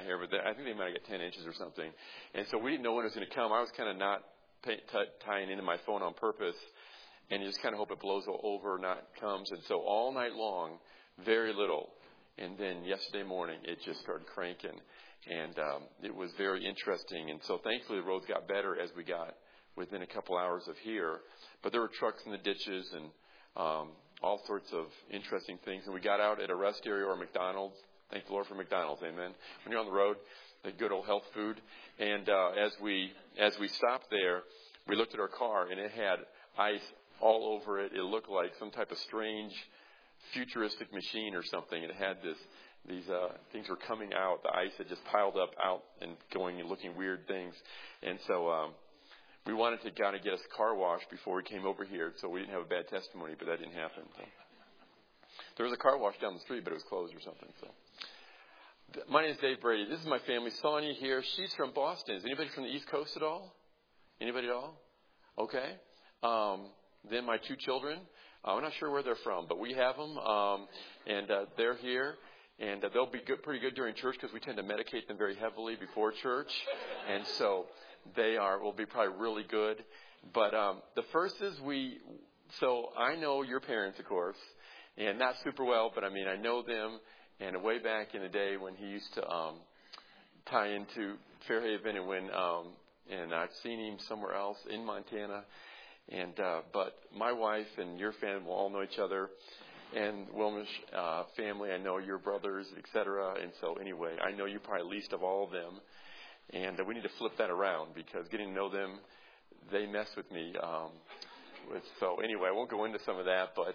here, but I think they might have got 10 inches or something. And so we didn't know when it was going to come. I was kind of not tying into my phone on purpose, and you just kind of hope it blows over, not comes. And so all night long, very little. And then yesterday morning, it just started cranking. And it was very interesting. And so thankfully, the roads got better as we got within a couple hours of here. But there were trucks in the ditches and all sorts of interesting things. And we got out at a rest area or a McDonald's. Thank the Lord for McDonald's, amen. When you're on the road, the good old health food. And as we stopped there, we looked at our car, and it had ice all over it. It looked like some type of strange futuristic machine or something. It had these things were coming out. The ice had just piled up out and going and looking weird things. And so we wanted to kind of get us a car wash before we came over here, so we didn't have a bad testimony, but that didn't happen. So there was a car wash down the street, but it was closed or something. So my name is Dave Brady. This is my family. Sonia here. She's from Boston. Is anybody from the East Coast at all? Anybody at all? Okay. Then my two children. I'm not sure where they're from, but we have them, and they're here. And they'll be pretty good during church because we tend to medicate them very heavily before church. And so will be probably really good. But the first is so I know your parents, of course, and not super well, but I mean, I know them. And way back in the day when he used to tie into Fairhaven, and I've seen him somewhere else in Montana. And but my wife and your family will all know each other, and Wilma's family. I know your brothers, etc. And so anyway, I know you probably least of all of them. And we need to flip that around because getting to know them, they mess with me. So anyway, I won't go into some of that, but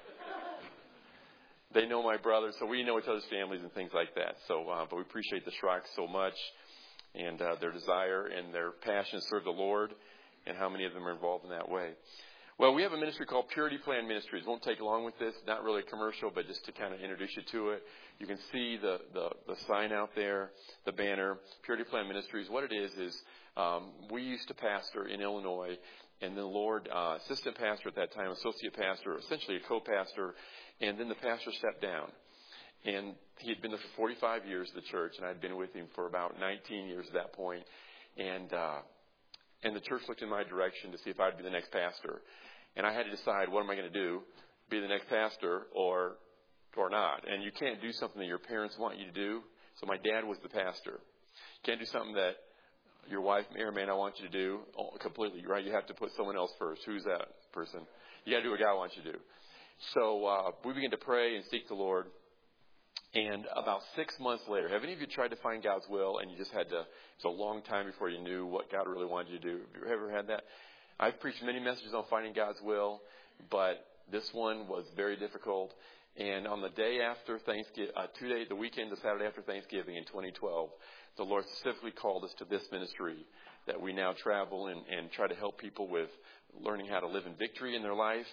they know my brothers, so we know each other's families and things like that. So, but we appreciate the Shrocks so much, and their desire and their passion to serve the Lord, and how many of them are involved in that way. Well, we have a ministry called Purity Plan Ministries. Won't take long with this. Not really a commercial, but just to kind of introduce you to it. You can see the sign out there, the banner, Purity Plan Ministries. What it is we used to pastor in Illinois, and the Lord, assistant pastor at that time, associate pastor, essentially a co-pastor, and then the pastor stepped down. And he had been there for 45 years at the church, and I'd been with him for about 19 years at that point. And the church looked in my direction to see if I'd be the next pastor. And I had to decide, what am I going to do? Be the next pastor or not? And you can't do something that your parents want you to do. So my dad was the pastor. You can't do something that your wife may or may not want you to do completely, right? You have to put someone else first. Who's that person? You got to do what God wants you to do. So we began to pray and seek the Lord. And about 6 months later, have any of you tried to find God's will and you just had to, it's a long time before you knew what God really wanted you to do? Have you ever had that? I've preached many messages on finding God's will, but this one was very difficult. And on the day after Thanksgiving, the weekend, the Saturday after Thanksgiving in 2012, the Lord specifically called us to this ministry that we now travel and try to help people with learning how to live in victory in their life.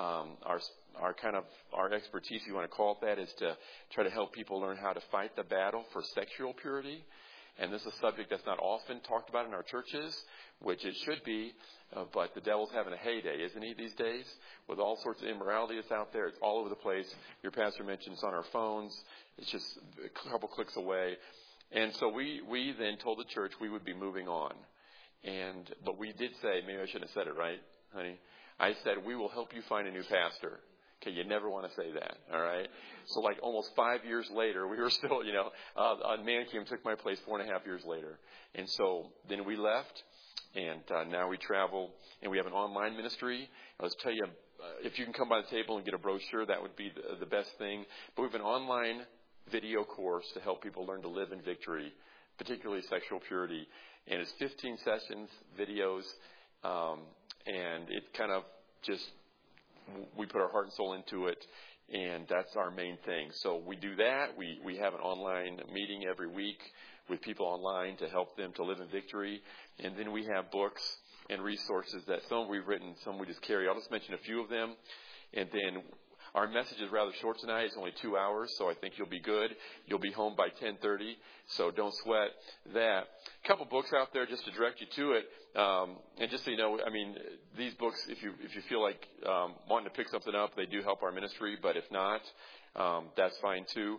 Our expertise, if you want to call it that, is to try to help people learn how to fight the battle for sexual purity. And this is a subject that's not often talked about in our churches, which it should be, but the devil's having a heyday, isn't he, these days? With all sorts of immorality that's out there. It's all over the place. Your pastor mentioned it's on our phones. It's just a couple clicks away. And so we then told the church we would be moving on. But we did say, maybe I shouldn't have said it, right, honey? I said, we will help you find a new pastor. Okay, you never want to say that, all right? So like almost 5 years later, we were still, a man came and took my place 4.5 years later. And so then we left, and now we travel, and we have an online ministry. Let's tell you, if you can come by the table and get a brochure, that would be the best thing. But we have an online video course to help people learn to live in victory, particularly sexual purity. And it's 15 sessions, videos, and it kind of just, we put our heart and soul into it, and that's our main thing. So we do that. We have an online meeting every week with people online to help them to live in victory. And then we have books and resources that some we've written, some we just carry. I'll just mention a few of them. And then our message is rather short tonight. It's only 2 hours, so I think you'll be good. You'll be home by 10:30, so don't sweat that. A couple books out there just to direct you to it. And just so you know, I mean, these books, if you feel like wanting to pick something up, they do help our ministry. But if not, that's fine too.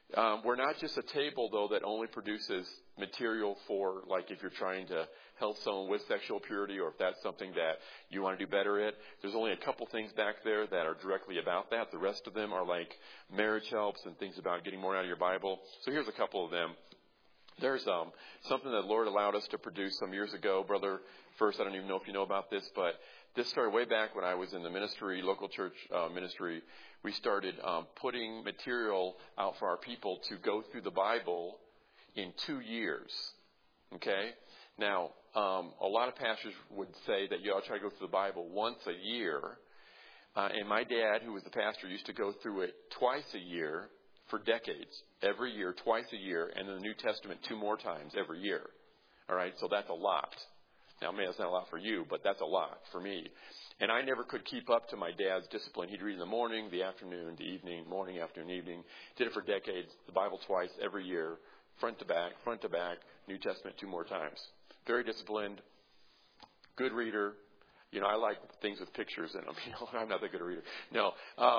We're not just a table, though, that only produces material for, like, if you're trying to help someone with sexual purity or if that's something that you want to do better at. There's only a couple things back there that are directly about that. The rest of them are like marriage helps and things about getting more out of your Bible. So here's a couple of them. There's something that the Lord allowed us to produce some years ago. Brother First, I don't even know if you know about this, but this started way back when I was in the ministry, local church ministry. We started putting material out for our people to go through the Bible in 2 years. Okay? Now, a lot of pastors would say that you ought to try to go through the Bible once a year. And my dad, who was the pastor, used to go through it twice a year for decades. Every year, twice a year, and then the New Testament 2 more times every year. All right? So that's a lot. Now, maybe that's not a lot for you, but that's a lot for me. And I never could keep up to my dad's discipline. He'd read in the morning, the afternoon, the evening, morning, afternoon, evening. Did it for decades, the Bible twice every year, front to back, New Testament 2 more times. Very disciplined, good reader. You know, I like things with pictures in them. You know, I'm not that good a reader. No,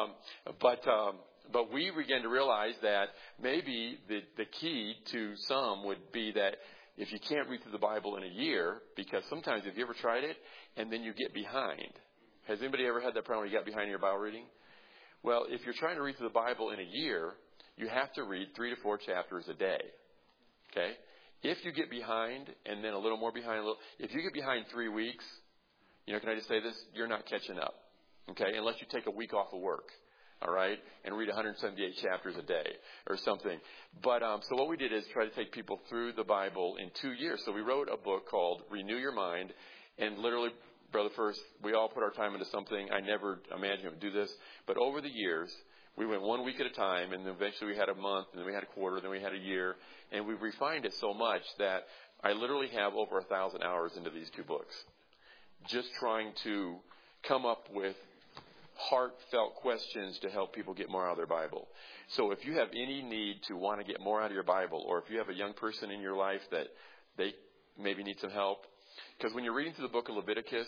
but we began to realize that maybe the key to some would be that if you can't read through the Bible in a year, because sometimes have you ever tried it and then you get behind? Has anybody ever had that problem where you got behind in your Bible reading? Well, if you're trying to read through the Bible in a year, you have to read 3 to 4 chapters a day. Okay? If you get behind and then a little more behind, if you get behind 3 weeks, you know, can I just say this? You're not catching up. Okay? Unless you take a week off of work. All right, and read 178 chapters a day or something. But so what we did is try to take people through the Bible in 2 years. So we wrote a book called Renew Your Mind, and literally, Brother First, we all put our time into something. I never imagined I would do this, but over the years, we went 1 week at a time, and then eventually we had a month, and then we had a quarter, then we had a year, and we refined it so much that I literally have over 1,000 hours into these 2 books, just trying to come up with heartfelt questions to help people get more out of their Bible. So if you have any need to want to get more out of your Bible, or if you have a young person in your life that they maybe need some help, because when you're reading through the book of Leviticus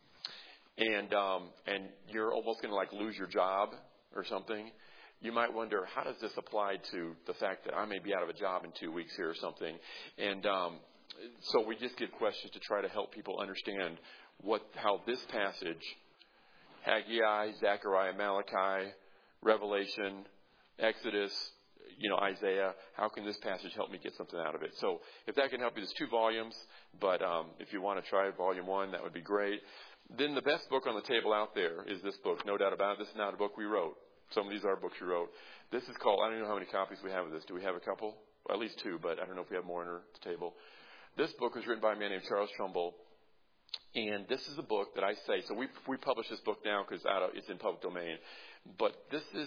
and you're almost going to like lose your job or something, you might wonder, how does this apply to the fact that I may be out of a job in 2 weeks here or something? And so we just give questions to try to help people understand how this passage, Haggai, Zechariah, Malachi, Revelation, Exodus, Isaiah, how can this passage help me get something out of it? So if that can help you, there's 2 volumes, but if you want to try volume 1, that would be great. Then the best book on the table out there is this book, no doubt about it. This is not a book we wrote. Some of these are books we wrote. This is called, I don't know how many copies we have of this. Do we have a couple? Well, at least 2, but I don't know if we have more on the table. This book was written by a man named Charles Trumbull. And this is a book that I say, so we publish this book now because it's in public domain. But this is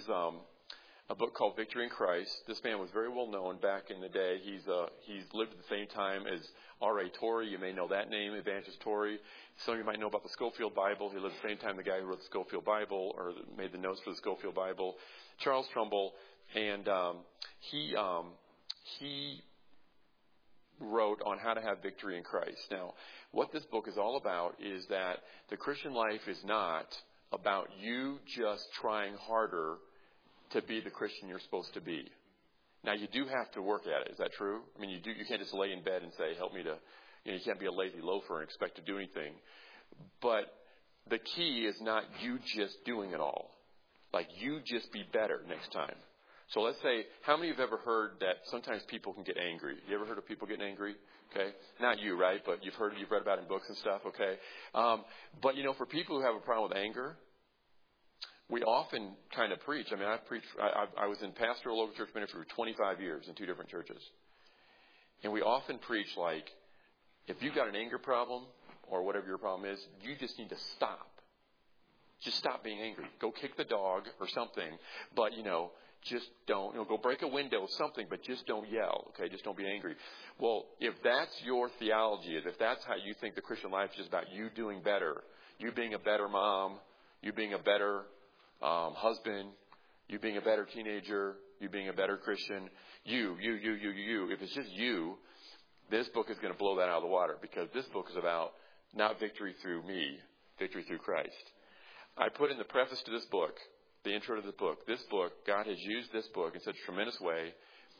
a book called Victory in Christ. This man was very well known back in the day. He's lived at the same time as R.A. Torrey. You may know that name, Evangelist Torrey. Some of you might know about the Scofield Bible. He lived at the same time the guy who wrote the Scofield Bible or made the notes for the Scofield Bible, Charles Trumbull. And he wrote on how to have victory in Christ. Now, what this book is all about is that the Christian life is not about you just trying harder to be the Christian you're supposed to be. Now, you do have to work at it. Is that true? I mean, you can't just lay in bed and say, help me to, you can't be a lazy loafer and expect to do anything. But the key is not you just doing it all. Like, you just be better next time. So let's say, how many of you have ever heard that sometimes people can get angry? You ever heard of people getting angry? Okay. Not you, right? But you've read about it in books and stuff, okay? But, for people who have a problem with anger, we often kind of preach. I mean, I was in pastoral local church ministry for 25 years in 2 different churches. And we often preach like, if you've got an anger problem or whatever your problem is, you just need to stop. Just stop being angry. Go kick the dog or something. But, just don't, go break a window, something, but just don't yell, okay? Just don't be angry. Well, if that's your theology, if that's how you think the Christian life is just about you doing better, you being a better mom, you being a better husband, you being a better teenager, you being a better Christian, you, if it's just you, this book is going to blow that out of the water because this book is about not victory through me, victory through Christ. I put in the preface to this book, the intro to the book, God has used this book in such a tremendous way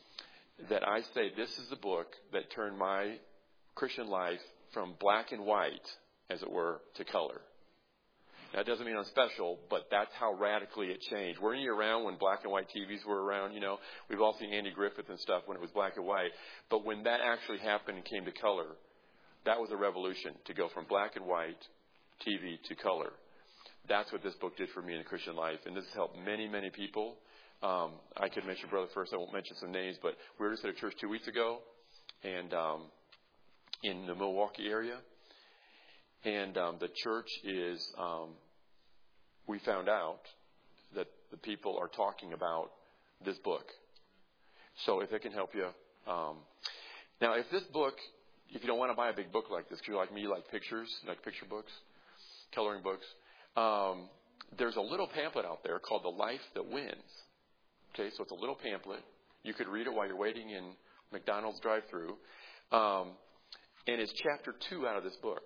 that I say this is the book that turned my Christian life from black and white, as it were, to color. That doesn't mean I'm special, but that's how radically it changed. Weren't you around when black and white TVs were around? You know, we've all seen Andy Griffith and stuff when it was black and white. But when that actually happened and came to color, that was a revolution, to go from black and white TV to color. That's what this book did for me in the Christian life. And this has helped many, many people. I could mention Brother first. I won't mention some names, but we were just at a church 2 weeks ago, and in the Milwaukee area. And the church is, we found out that the people are talking about this book. So if it can help you. Now, if this book, if you don't want to buy a big book like this, because you're like me, you like pictures, like picture books, coloring books, there's a little pamphlet out there called The Life That Wins. Okay, so it's a little pamphlet. You could read it while you're waiting in McDonald's drive-thru. And it's chapter 2 out of this book.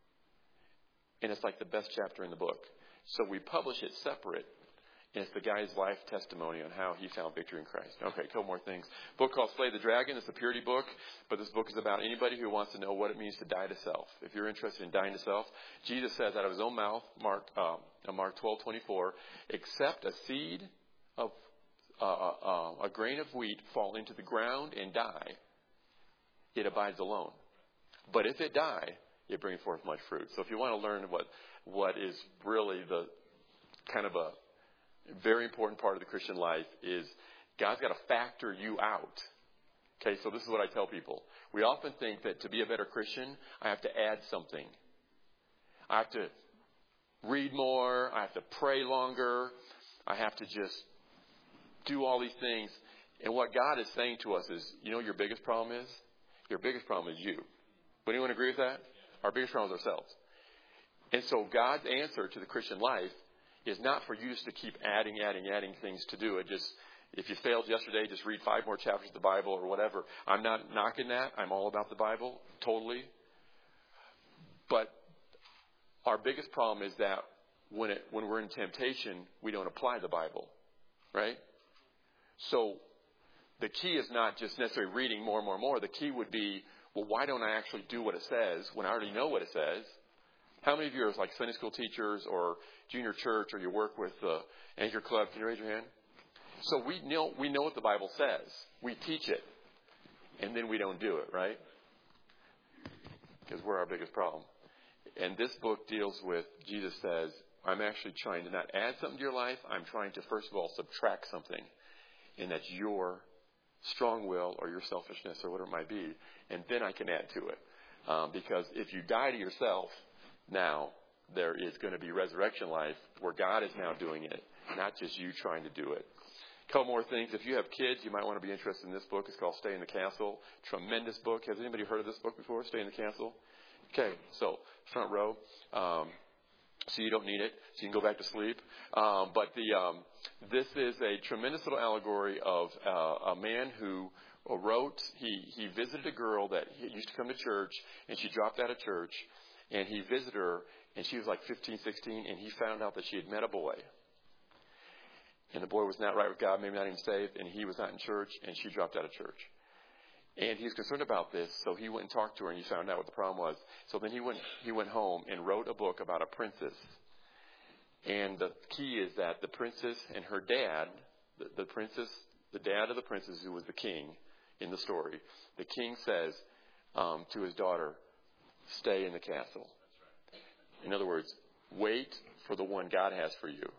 And it's like the best chapter in the book. So we publish it separate. And it's the guy's life testimony on how he found victory in Christ. Okay, a couple more things. Book called Slay the Dragon. It's a purity book. But this book is about anybody who wants to know what it means to die to self. If you're interested in dying to self, Jesus says out of his own mouth, Mark 12:24, except a seed of a grain of wheat fall into the ground and die, it abides alone. But if it die, it brings forth much fruit. So if you want to learn what is really the kind of a very important part of the Christian life, is God's got to factor you out. Okay, so this is what I tell people. We often think that to be a better Christian, I have to add something. I have to read more. I have to pray longer. I have to just do all these things. And what God is saying to us is, you know what your biggest problem is? Your biggest problem is you. Would anyone agree with that? Our biggest problem is ourselves. And so God's answer to the Christian life is not for you just to keep adding things to do. It just, if you failed yesterday, just read 5 more chapters of the Bible or whatever. I'm not knocking that. I'm all about the Bible, totally. But our biggest problem is that when we're in temptation, we don't apply the Bible, right? So the key is not just necessarily reading more and more and more. The key would be, well, why don't I actually do what it says when I already know what it says? How many of you are like Sunday school teachers or junior church, or you work with the Anchor Club? Can you raise your hand? So we know what the Bible says. We teach it, and then we don't do it, right? Because we're our biggest problem. And this book deals with, Jesus says, I'm actually trying to not add something to your life. I'm trying to, first of all, subtract something. And that's your strong will or your selfishness or whatever it might be. And then I can add to it. Because if you die to yourself, now there is going to be resurrection life where God is now doing it, not just you trying to do it. A couple more things. If you have kids, you might want to be interested in this book. It's called Stay in the Castle. Tremendous book. Has anybody heard of this book before, Stay in the Castle? Okay, so front row. So you don't need it, so you can go back to sleep. But this is a tremendous little allegory of a man who wrote, he visited a girl that used to come to church, and she dropped out of church, and he visited her, and she was like 15, 16, and he found out that she had met a boy. And the boy was not right with God, maybe not even saved, and he was not in church, and she dropped out of church. And he was concerned about this, so he went and talked to her, and he found out what the problem was. So then he went home and wrote a book about a princess. And the key is that the princess and her dad, the dad of the princess, who was the king in the story, the king says to his daughter, stay in the castle. In other words, wait for the one God has for you.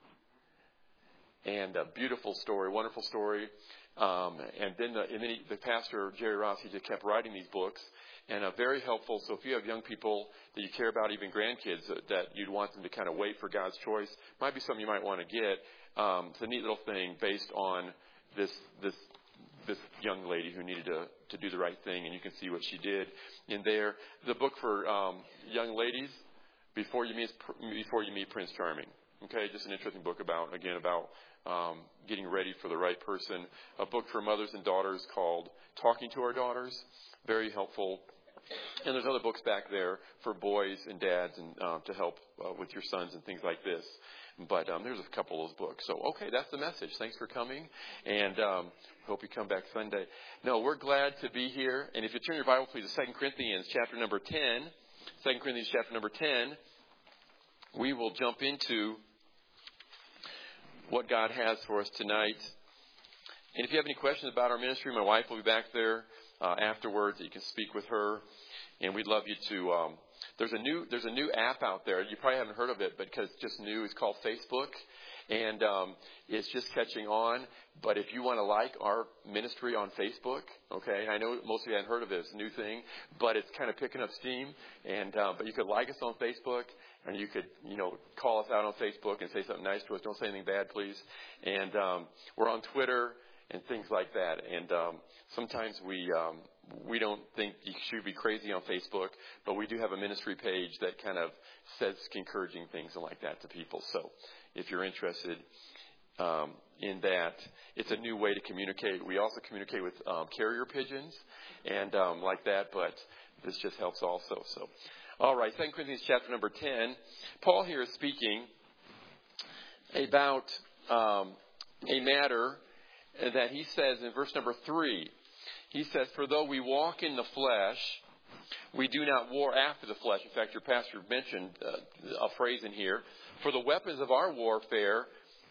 And a beautiful story, wonderful story. And then the pastor, Jerry Ross, he just kept writing these books. And very helpful. So if you have young people that you care about, even grandkids, that you'd want them to kind of wait for God's choice, might be something you might want to get. It's a neat little thing based on this young lady who needed to do the right thing, and you can see what she did in there. The book for young ladies, Before You Meet Prince Charming. Okay, just an interesting book about getting ready for the right person. A book for mothers and daughters called Talking to Our Daughters. Very helpful. And there's other books back there for boys and dads and to help with your sons and things like this. But there's a couple of those books. So, okay, that's the message. Thanks for coming, and hope you come back Sunday. No, we're glad to be here. And if you turn your Bible, please, to 2 Corinthians chapter number 10. 2 Corinthians chapter number 10. We will jump into what God has for us tonight. And if you have any questions about our ministry, my wife will be back there afterwards. You can speak with her, and we'd love you to. There's a new app out there. You probably haven't heard of it, but because it's just new, it's called Facebook, and it's just catching on. But if you want to like our ministry on Facebook, okay, I know most of you hadn't heard of it. It's a new thing, but it's kind of picking up steam. And but you could like us on Facebook, and you could call us out on Facebook and say something nice to us. Don't say anything bad, please. And we're on Twitter and things like that. And sometimes we don't think you should be crazy on Facebook, but we do have a ministry page that kind of says encouraging things and like that to people. So if you're interested in that, it's a new way to communicate. We also communicate with carrier pigeons and like that, but this just helps also. So, all right, 2 Corinthians chapter number 10. Paul here is speaking about a matter that he says in verse number 3. He says, "For though we walk in the flesh, we do not war after the flesh." In fact, your pastor mentioned a phrase in here. "For the weapons of our warfare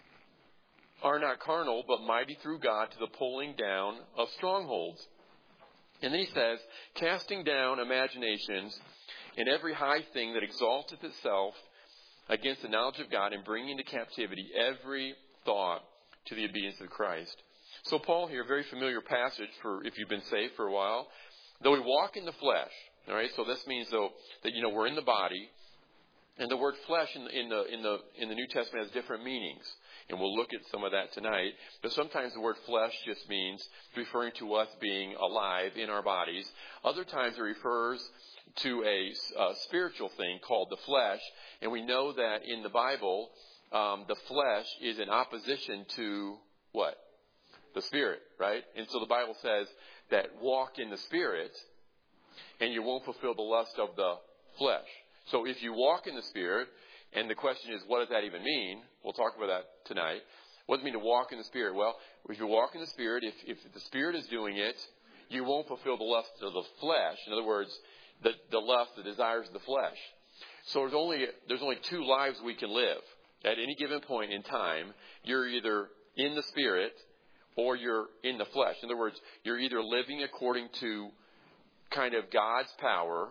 are not carnal, but mighty through God to the pulling down of strongholds." And then he says, "Casting down imaginations and every high thing that exalteth itself against the knowledge of God, and bringing into captivity every thought to the obedience of Christ." So Paul here, very familiar passage for if you've been saved for a while. Though we walk in the flesh, all right. So this means though that we're in the body, and the word flesh in the New Testament has different meanings, and we'll look at some of that tonight. But sometimes the word flesh just means referring to us being alive in our bodies. Other times it refers to a spiritual thing called the flesh, and we know that in the Bible, the flesh is in opposition to what? The Spirit, right? And so the Bible says that walk in the Spirit and you won't fulfill the lust of the flesh. So if you walk in the Spirit, and the question is, what does that even mean? We'll talk about that tonight. What does it mean to walk in the Spirit? Well, if you walk in the Spirit, if the Spirit is doing it, you won't fulfill the lust of the flesh. In other words, the lust, the desires of the flesh. So there's only two lives we can live. At any given point in time, you're either in the Spirit or you're in the flesh. In other words, you're either living according to kind of God's power,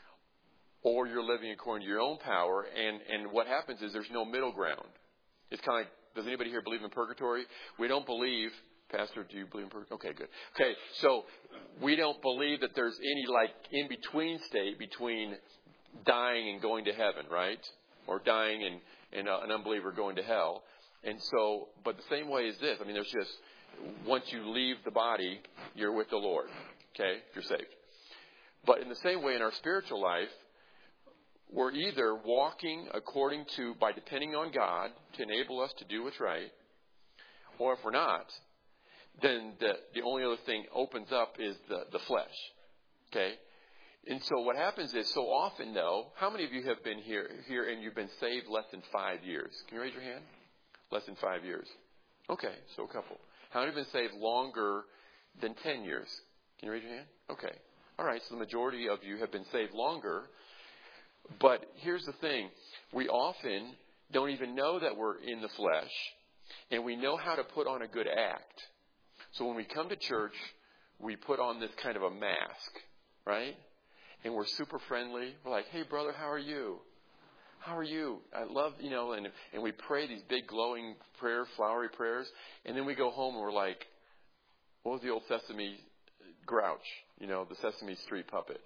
or you're living according to your own power. And what happens is there's no middle ground. It's kind of like, does anybody here believe in purgatory? We don't believe. Pastor, do you believe in purgatory? Okay, good. Okay, so we don't believe that there's any in-between state between dying and going to heaven, right? Or dying and an unbeliever going to hell. And so, but the same way is this. I mean, there's just, once you leave the body, you're with the Lord, okay, if you're saved. But in the same way, in our spiritual life, we're either walking by depending on God to enable us to do what's right, or if we're not, then the only other thing opens up is the flesh, okay? And so what happens is, so often, though, how many of you have been here and you've been saved less than 5 years? Can you raise your hand? Less than 5 years. Okay, so a couple. How many have been saved longer than 10 years? Can you raise your hand? Okay. All right, so the majority of you have been saved longer. But here's the thing. We often don't even know that we're in the flesh, and we know how to put on a good act. So when we come to church, we put on this kind of a mask, right? And we're super friendly. We're like, "Hey, brother, how are you? How are you? I love, and we pray these big glowing flowery prayers. And then we go home and we're like, what was the old Sesame Grouch? The Sesame Street puppet.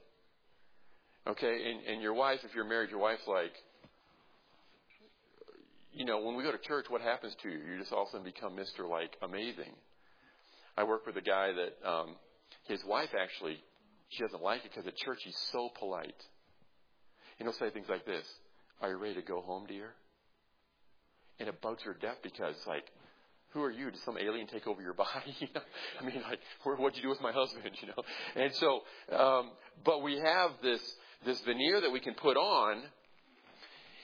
Okay, and your wife, if you're married, your wife's like, when we go to church, what happens to you? You just all of a sudden become Mr. Amazing. I work with a guy that his wife actually, she doesn't like it because at church he's so polite. And he'll say things like this: "Are you ready to go home, dear?" And it bugs her to death because, who are you? Did some alien take over your body? I mean, what'd you do with my husband? And so, but we have this veneer that we can put on,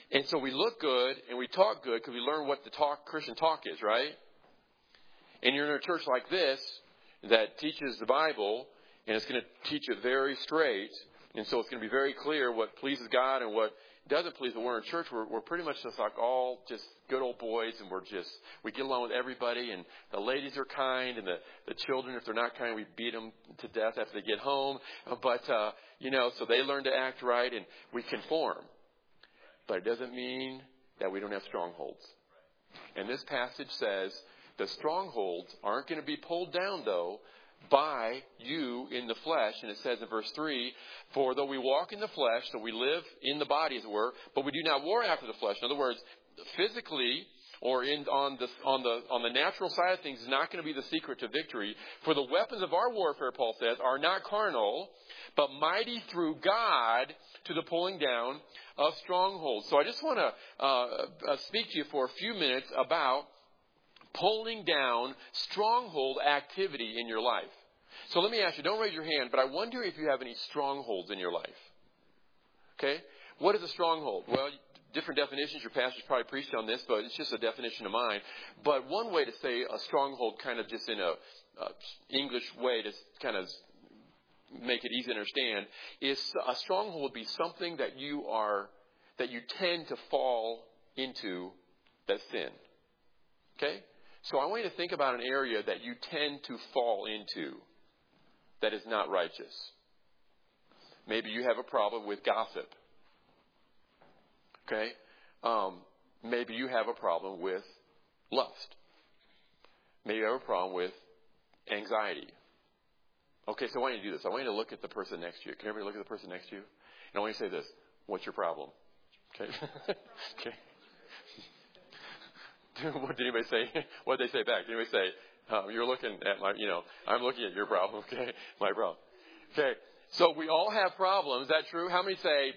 And so we look good and we talk good because we learn what the Christian talk is, right? And you're in a church like this that teaches the Bible, and it's going to teach it very straight. And so it's going to be very clear what pleases God and what doesn't please. But we're in church, we're pretty much just like all just good old boys, and we get along with everybody, and the ladies are kind, and the children, if they're not kind, we beat them to death after they get home. But, so they learn to act right, and we conform. But it doesn't mean that we don't have strongholds. And this passage says the strongholds aren't going to be pulled down, though, by you in the flesh. And it says in verse 3, for though we walk in the flesh, so we live in the body, as it were, but we do not war after the flesh. In other words, physically or on the natural side of things is not going to be the secret to victory. For the weapons of our warfare, Paul says, are not carnal, but mighty through God to the pulling down of strongholds. So I just want to speak to you for a few minutes about pulling down stronghold activity in your life. So let me ask you, don't raise your hand, but I wonder if you have any strongholds in your life. Okay? What is a stronghold? Well, different definitions. Your pastor's probably preached on this, but it's just a definition of mine. But one way to say a stronghold, kind of just in a English way to kind of make it easy to understand, is a stronghold would be something that you tend to fall into that sin. Okay? So I want you to think about an area that you tend to fall into that is not righteous. Maybe you have a problem with gossip. Okay? Maybe you have a problem with lust. Maybe you have a problem with anxiety. Okay, so I want you to do this. I want you to look at the person next to you. Can everybody look at the person next to you? And I want you to say this. What's your problem? Okay? Okay. What did anybody say? What did they say back? Did anybody say, you're looking at I'm looking at your problem, okay? My problem. Okay, so we all have problems. Is that true? How many say,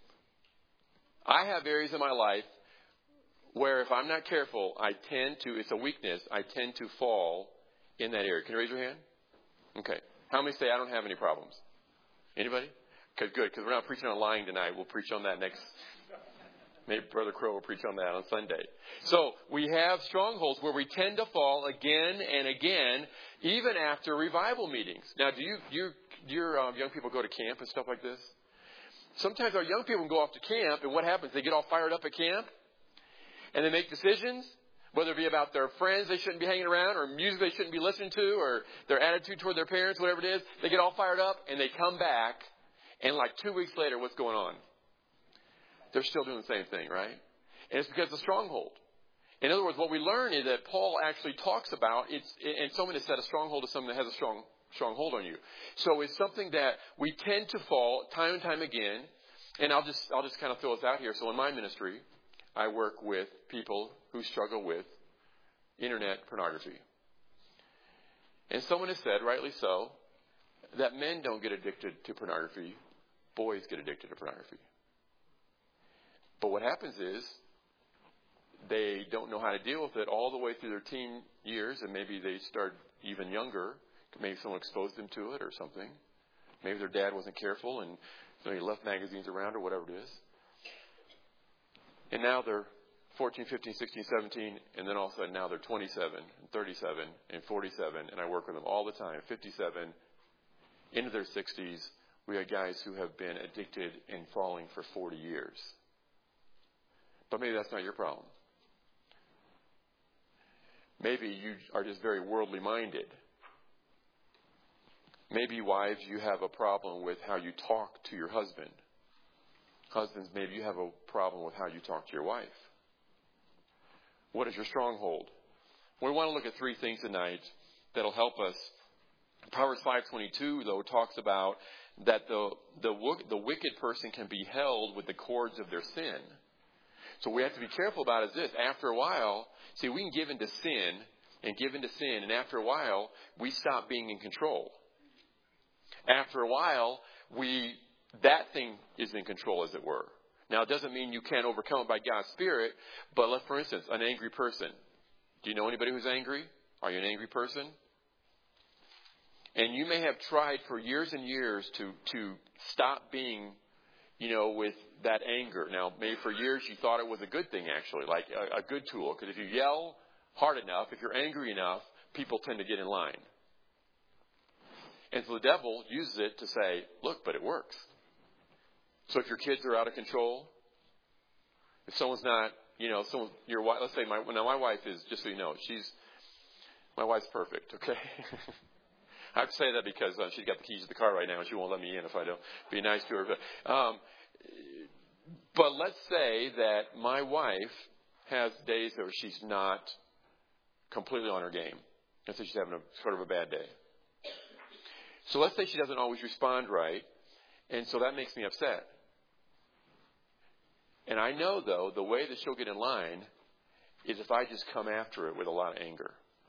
I have areas in my life where if I'm not careful, it's a weakness, I tend to fall in that area. Can you raise your hand? Okay. How many say, I don't have any problems? Anybody? Okay, good, because we're not preaching on lying tonight. We'll preach on that next. Maybe Brother Crow will preach on that on Sunday. So we have strongholds where we tend to fall again and again, even after revival meetings. Now, do your young people go to camp and stuff like this? Sometimes our young people go off to camp, and what happens? They get all fired up at camp, and they make decisions, whether it be about their friends they shouldn't be hanging around, or music they shouldn't be listening to, or their attitude toward their parents, whatever it is. They get all fired up, and they come back, and like 2 weeks later, what's going on? They're still doing the same thing, right? And it's because of the stronghold. In other words, what we learn is that Paul actually talks about, and someone has said a stronghold is something that has a strong hold on you. So it's something that we tend to fall time and time again. And I'll just kind of throw this out here. So in my ministry, I work with people who struggle with internet pornography. And someone has said, rightly so, that men don't get addicted to pornography. Boys get addicted to pornography. But what happens is they don't know how to deal with it all the way through their teen years, and maybe they start even younger. Maybe someone exposed them to it or something. Maybe their dad wasn't careful and he left magazines around or whatever it is. And now they're 14, 15, 16, 17, and then all of a sudden now they're 27 and 37 and 47, and I work with them all the time, 57, into their 60s. We have guys who have been addicted and falling for 40 years. But maybe that's not your problem. Maybe you are just very worldly minded. Maybe, wives, you have a problem with how you talk to your husband. Husbands, maybe you have a problem with how you talk to your wife. What is your stronghold? We want to look at three things tonight that will help us. Proverbs 5:22, though, talks about that the wicked person can be held with the cords of their sin. So we have to be careful about is this. After a while, see, we can give into sin, and after a while, we stop being in control. After a while, that thing is in control, as it were. Now, it doesn't mean you can't overcome it by God's Spirit, but for instance, an angry person. Do you know anybody who's angry? Are you an angry person? And you may have tried for years and years to stop being, with that anger. Now, maybe for years you thought it was a good thing, actually, like a good tool. Because if you yell hard enough, if you're angry enough, people tend to get in line. And so the devil uses it to say, look, but it works. So if your kids are out of control, if someone's not, your wife, let's say my wife is, just so you know, my wife's perfect, okay? I have to say that because she's got the keys to the car right now and she won't let me in if I don't be nice to her. But let's say that my wife has days where she's not completely on her game. Let's say she's having sort of a bad day. So let's say she doesn't always respond right, and so that makes me upset. And I know, though, the way that she'll get in line is if I just come after it with a lot of anger.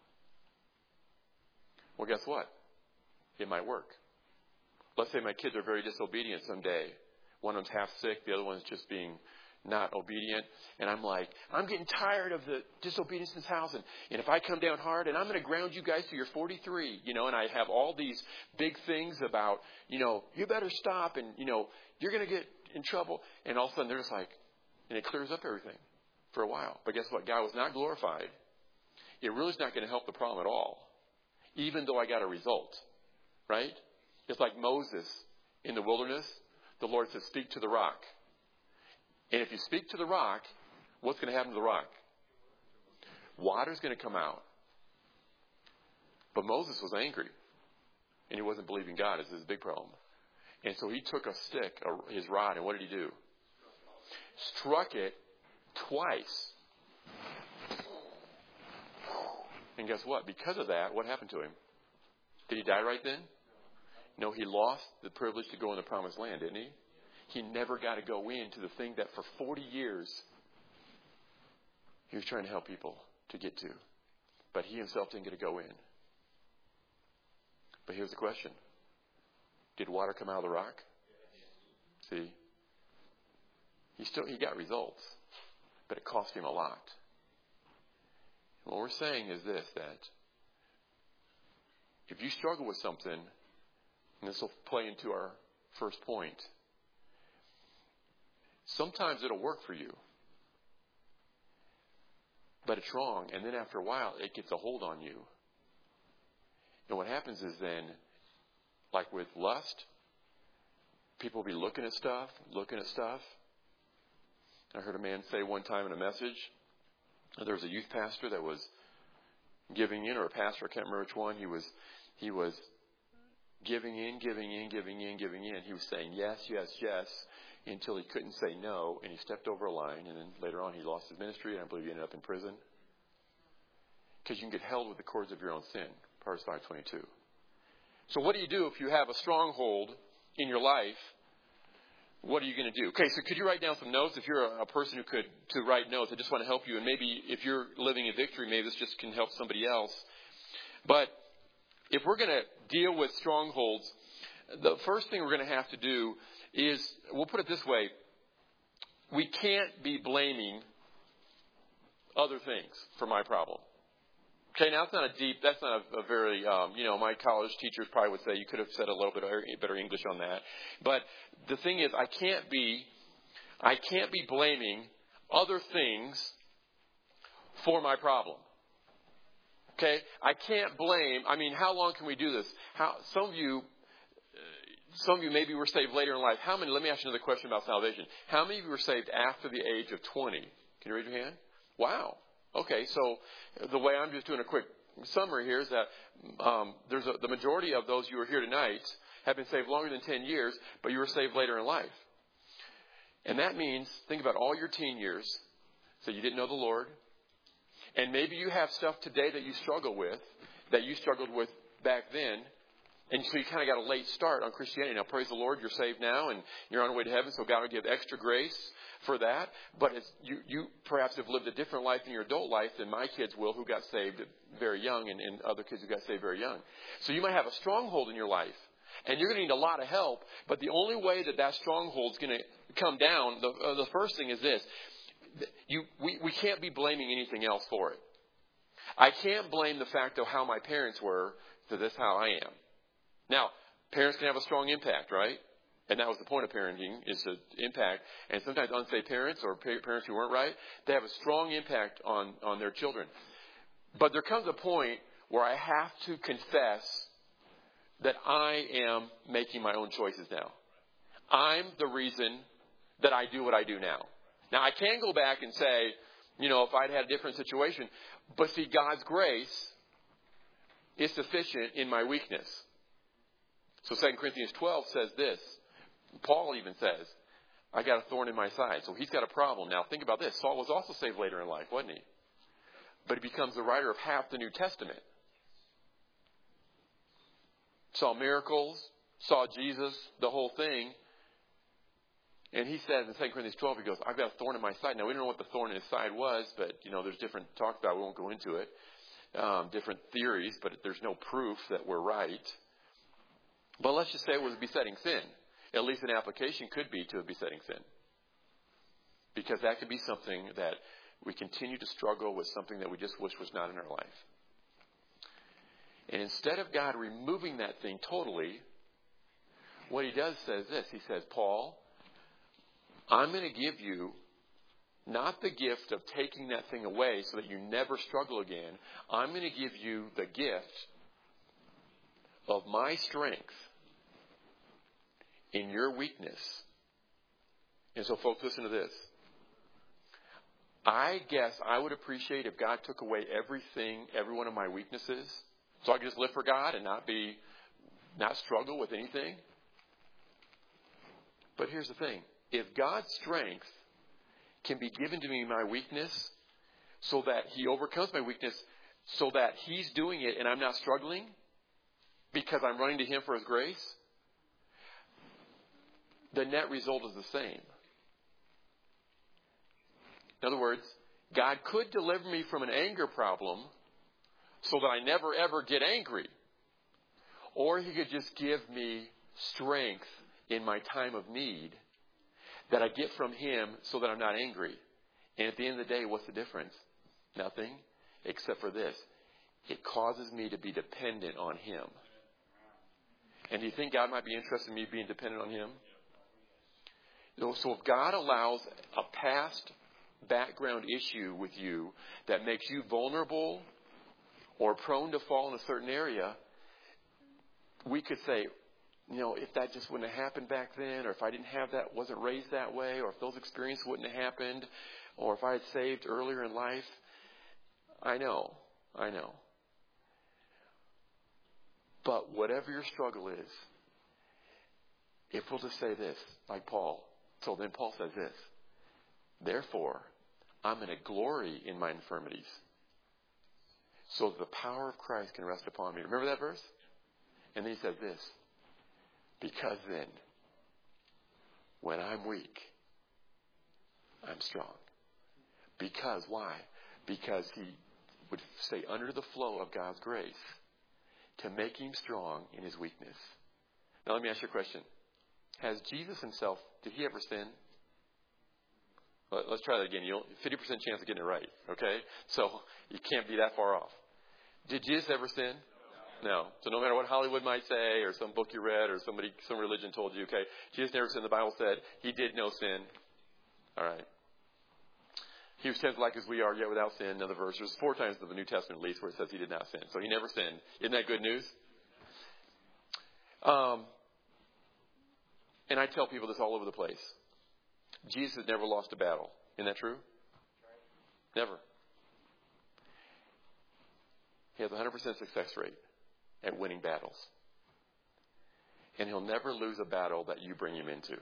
Well, guess what? It might work. Let's say my kids are very disobedient someday. One of them's half sick, the other one's just being not obedient. And I'm like, I'm getting tired of the disobedience in this house. And if I come down hard, and I'm going to ground you guys to your 43, and I have all these big things about, you better stop, and, you're going to get in trouble. And all of a sudden they're just like, and it clears up everything for a while. But guess what? God was not glorified. It really is not going to help the problem at all, even though I got a result, right? It's like Moses in the wilderness. The Lord says, speak to the rock. And if you speak to the rock, what's going to happen to the rock? Water's going to come out. But Moses was angry, and he wasn't believing God. Is his big problem. And so he took a stick, his rod, and what did he do? Struck it twice. And guess what? Because of that, what happened to him? Did he die right then? No, he lost the privilege to go in the promised land, didn't he? He never got to go into the thing that for 40 years he was trying to help people to get to. But he himself didn't get to go in. But here's the question. Did water come out of the rock? See? He got results, but it cost him a lot. And what we're saying is this, that if you struggle with something, and this will play into our first point, sometimes it'll work for you, but it's wrong, and then after a while, it gets a hold on you. And what happens is then, like with lust, people will be looking at stuff. I heard a man say one time in a message, there was a youth pastor that was giving in, or a pastor, I can't remember which one. He was giving in. He was saying yes, until he couldn't say no, and he stepped over a line, and then later on he lost his ministry, and I believe he ended up in prison. Because you can get held with the cords of your own sin, Proverbs 5:22. So what do you do if you have a stronghold in your life? What are you going to do? Okay, so could you write down some notes? If you're a person who could write notes, I just want to help you. And maybe if you're living in victory, maybe this just can help somebody else. But if we're going to deal with strongholds, the first thing we're going to have to do is, we'll put it this way, we can't be blaming other things for my problem. Okay, now that's not a very, my college teachers probably would say you could have said a little bit better English on that. But the thing is, I can't be blaming other things for my problem. Okay, I can't blame. How long can we do this? Some of you maybe were saved later in life. How many? Let me ask you another question about salvation. How many of you were saved after the age of 20? Can you raise your hand? Wow. Okay, so the way I'm just doing a quick summary here is that the majority of those you are here tonight have been saved longer than 10 years, but you were saved later in life. And that means, think about all your teen years. So you didn't know the Lord. And maybe you have stuff today that you struggled with back then. And so you kind of got a late start on Christianity. Now, praise the Lord, you're saved now and you're on the way to heaven, so God will give extra grace for that. But you perhaps have lived a different life in your adult life than my kids will, who got saved very young, and other kids who got saved very young. So you might have a stronghold in your life, and you're going to need a lot of help. But the only way that stronghold is going to come down, the first thing is this. We can't be blaming anything else for it. I can't blame the fact of how my parents were to this how I am. Now, parents can have a strong impact, right? And that was the point of parenting, is to impact. And sometimes unsafe parents or parents who weren't right, they have a strong impact on their children. But there comes a point where I have to confess that I am making my own choices now. I'm the reason that I do what I do now. Now, I can go back and say, if I'd had a different situation, but see, God's grace is sufficient in my weakness. So 2 Corinthians 12 says this. Paul even says, I got a thorn in my side. So he's got a problem. Now, think about this. Saul was also saved later in life, wasn't he? But he becomes the writer of half the New Testament. Saw miracles, saw Jesus, the whole thing. And he says in 2 Corinthians 12, he goes, I've got a thorn in my side. Now, we don't know what the thorn in his side was, but, there's different talk about it. We won't go into it. Different theories, but there's no proof that we're right. But let's just say it was a besetting sin. At least an application could be to a besetting sin. Because that could be something that we continue to struggle with, something that we just wish was not in our life. And instead of God removing that thing totally, what he does says this. He says, Paul, I'm going to give you not the gift of taking that thing away so that you never struggle again. I'm going to give you the gift of my strength in your weakness. And so, folks, listen to this. I guess I would appreciate if God took away every one of my weaknesses, so I could just live for God and not struggle with anything. But here's the thing. If God's strength can be given to me in my weakness so that he overcomes my weakness, so that he's doing it and I'm not struggling because I'm running to him for his grace, the net result is the same. In other words, God could deliver me from an anger problem so that I never ever get angry. Or he could just give me strength in my time of need that I get from him so that I'm not angry. And at the end of the day, what's the difference? Nothing, except for this. It causes me to be dependent on him. And do you think God might be interested in me being dependent on him? So if God allows a past background issue with you that makes you vulnerable or prone to fall in a certain area, we could say, if that just wouldn't have happened back then, or if I didn't have that, wasn't raised that way, or if those experiences wouldn't have happened, or if I had saved earlier in life. I know. But whatever your struggle is, if we'll just say this, like Paul. So then Paul says this. Therefore, I'm going to glory in my infirmities, so that the power of Christ can rest upon me. Remember that verse? And then he says this. Because then, when I'm weak, I'm strong. Because, why? Because he would stay under the flow of God's grace to make him strong in his weakness. Now let me ask you a question. Has Jesus himself, did he ever sin? Let's try that again. 50% chance of getting it right, okay? So you can't be that far off. Did Jesus ever sin? No. So no matter what Hollywood might say, or some book you read, or some religion told you, okay, Jesus never sinned. The Bible said he did no sin. All right. He was tempted like as we are, yet without sin. Another verse. There's 4 times in the New Testament at least where it says he did not sin. So he never sinned. Isn't that good news? And I tell people this all over the place. Jesus has never lost a battle. Isn't that true? Never. He has a 100% success rate at winning battles. And he'll never lose a battle that you bring him into.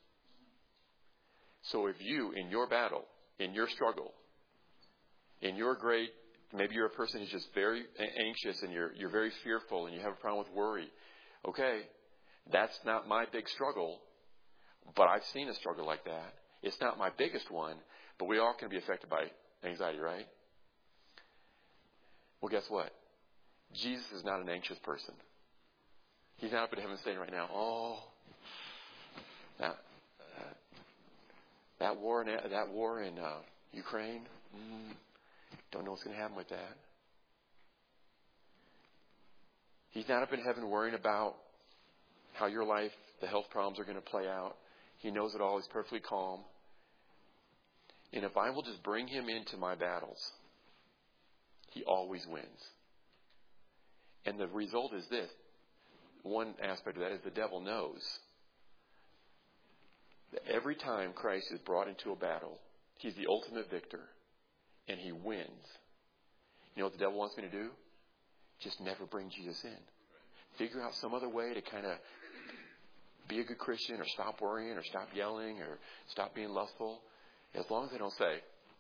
So if you, in your battle, in your struggle, in your maybe you're a person who's just very anxious and you're very fearful and you have a problem with worry. Okay, that's not my big struggle, but I've seen a struggle like that. It's not my biggest one, but we all can be affected by anxiety, right? Well, guess what? Jesus is not an anxious person. He's not up in heaven saying right now, that war in Ukraine, don't know what's going to happen with that. He's not up in heaven worrying about how your life the health problems are going to play out. He knows it all. He's perfectly calm. And if I will just bring him into my battles, he always wins. And the result is this. One aspect of that is the devil knows that every time Christ is brought into a battle, he's the ultimate victor, and he wins. You know what the devil wants me to do? Just never bring Jesus in. Figure out some other way to kind of be a good Christian, or stop worrying, or stop yelling, or stop being lustful. As long as they don't say,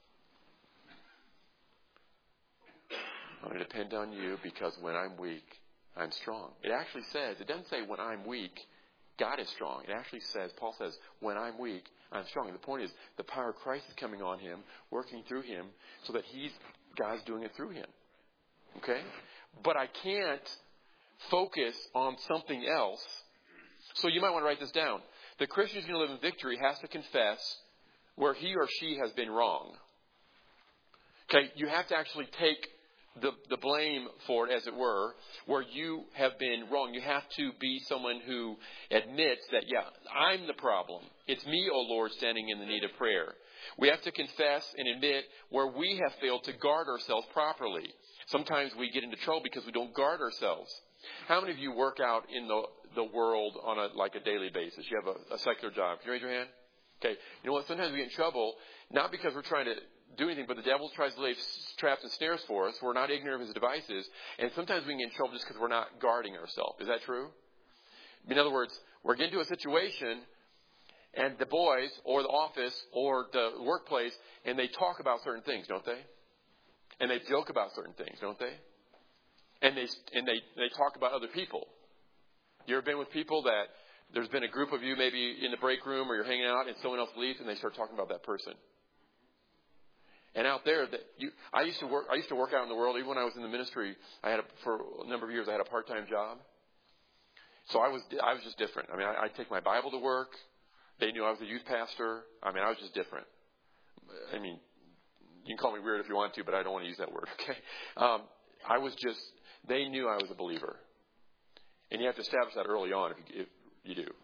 I'm going to depend on you because when I'm weak, I'm strong. It actually says, it doesn't say when I'm weak, God is strong. It actually says, Paul says, when I'm weak, I'm strong. And the point is, the power of Christ is coming on him, working through him, so that God's doing it through him. Okay? But I can't focus on something else. So you might want to write this down. The Christian who's going to live in victory has to confess where he or she has been wrong. Okay? You have to actually take the blame for it, as it were, where you have been wrong. You have to be someone who admits that, yeah, I'm the problem. It's me, O Lord, standing in the need of prayer. We have to confess and admit where we have failed to guard ourselves properly. Sometimes we get into trouble because we don't guard ourselves. How many of you work out in the world on a daily basis? You have a secular job. Can you raise your hand? Okay. You know what? Sometimes we get in trouble, not because we're trying to do anything, but the devil tries to lay traps and snares for us. We're not ignorant of his devices. And sometimes we can get in trouble just because we're not guarding ourselves. Is that true? In other words, we're getting into a situation, and the boys or the office or the workplace, and they talk about certain things, don't they? And they joke about certain things, don't they? And they talk about other people. You ever been with people that there's been a group of you maybe in the break room or you're hanging out and someone else leaves and they start talking about that person? And out there, I used to work out in the world. Even when I was in the ministry, for a number of years, I had a part-time job. So I was just different. I mean, I take my Bible to work. They knew I was a youth pastor. I mean, I was just different. I mean, you can call me weird if you want to, but I don't want to use that word, okay? They knew I was a believer. And you have to establish that early on if you do.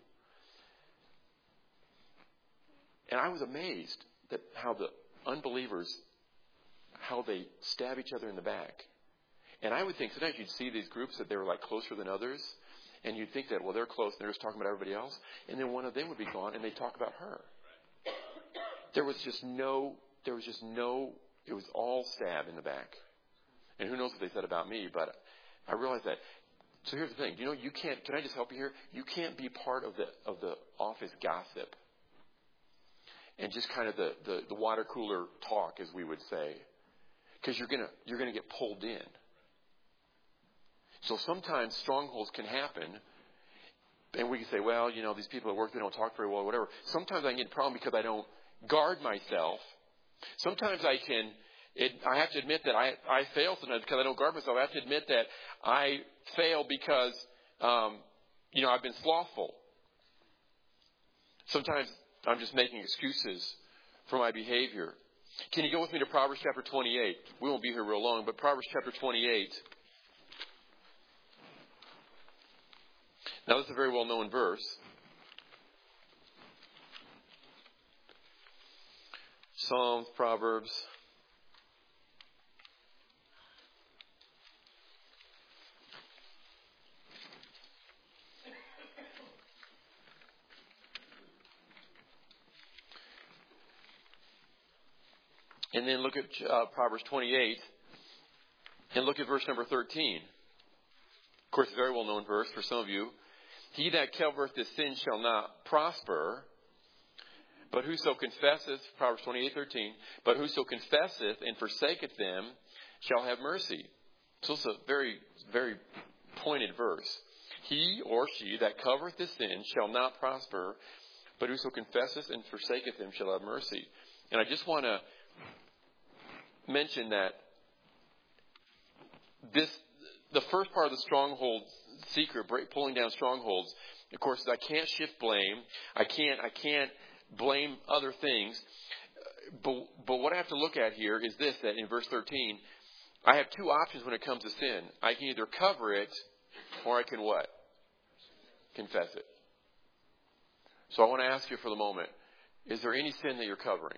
And I was amazed that how the unbelievers, how they stab each other in the back. And I would think sometimes you'd see these groups that they were like closer than others. And you'd think that, well, they're close and they're just talking about everybody else. And then one of them would be gone and they'd talk about her. It was all stab in the back. And who knows what they said about me, but I realized that. So here's the thing. You know, can I just help you here? You can't be part of the office gossip. And just kind of the water cooler talk, as we would say. Because you're gonna get pulled in. So sometimes strongholds can happen. And we can say, well, you know, these people at work, they don't talk very well, whatever. Sometimes I can get a problem because I don't guard myself. Sometimes I have to admit that I fail sometimes because I don't guard myself. I have to admit that I fail because, I've been slothful. Sometimes I'm just making excuses for my behavior. Can you go with me to Proverbs chapter 28? We won't be here real long, but Proverbs chapter 28. Now, this is a very well-known verse. Psalms, Proverbs. And then look at Proverbs 28 and look at verse number 13. Of course, a very well-known verse for some of you. He that covereth his sin shall not prosper, but whoso confesseth, Proverbs 28:13, but whoso confesseth and forsaketh them shall have mercy. So it's a very, very pointed verse. He or she that covereth his sin shall not prosper, but whoso confesseth and forsaketh them shall have mercy. And I just want to mention that the first part of the stronghold secret, pulling down strongholds, of course, is I can't shift blame. I can't blame other things. But what I have to look at here is this, that in verse 13, I have two options when it comes to sin. I can either cover it or I can what? Confess it. So I want to ask you for the moment, is there any sin that you're covering?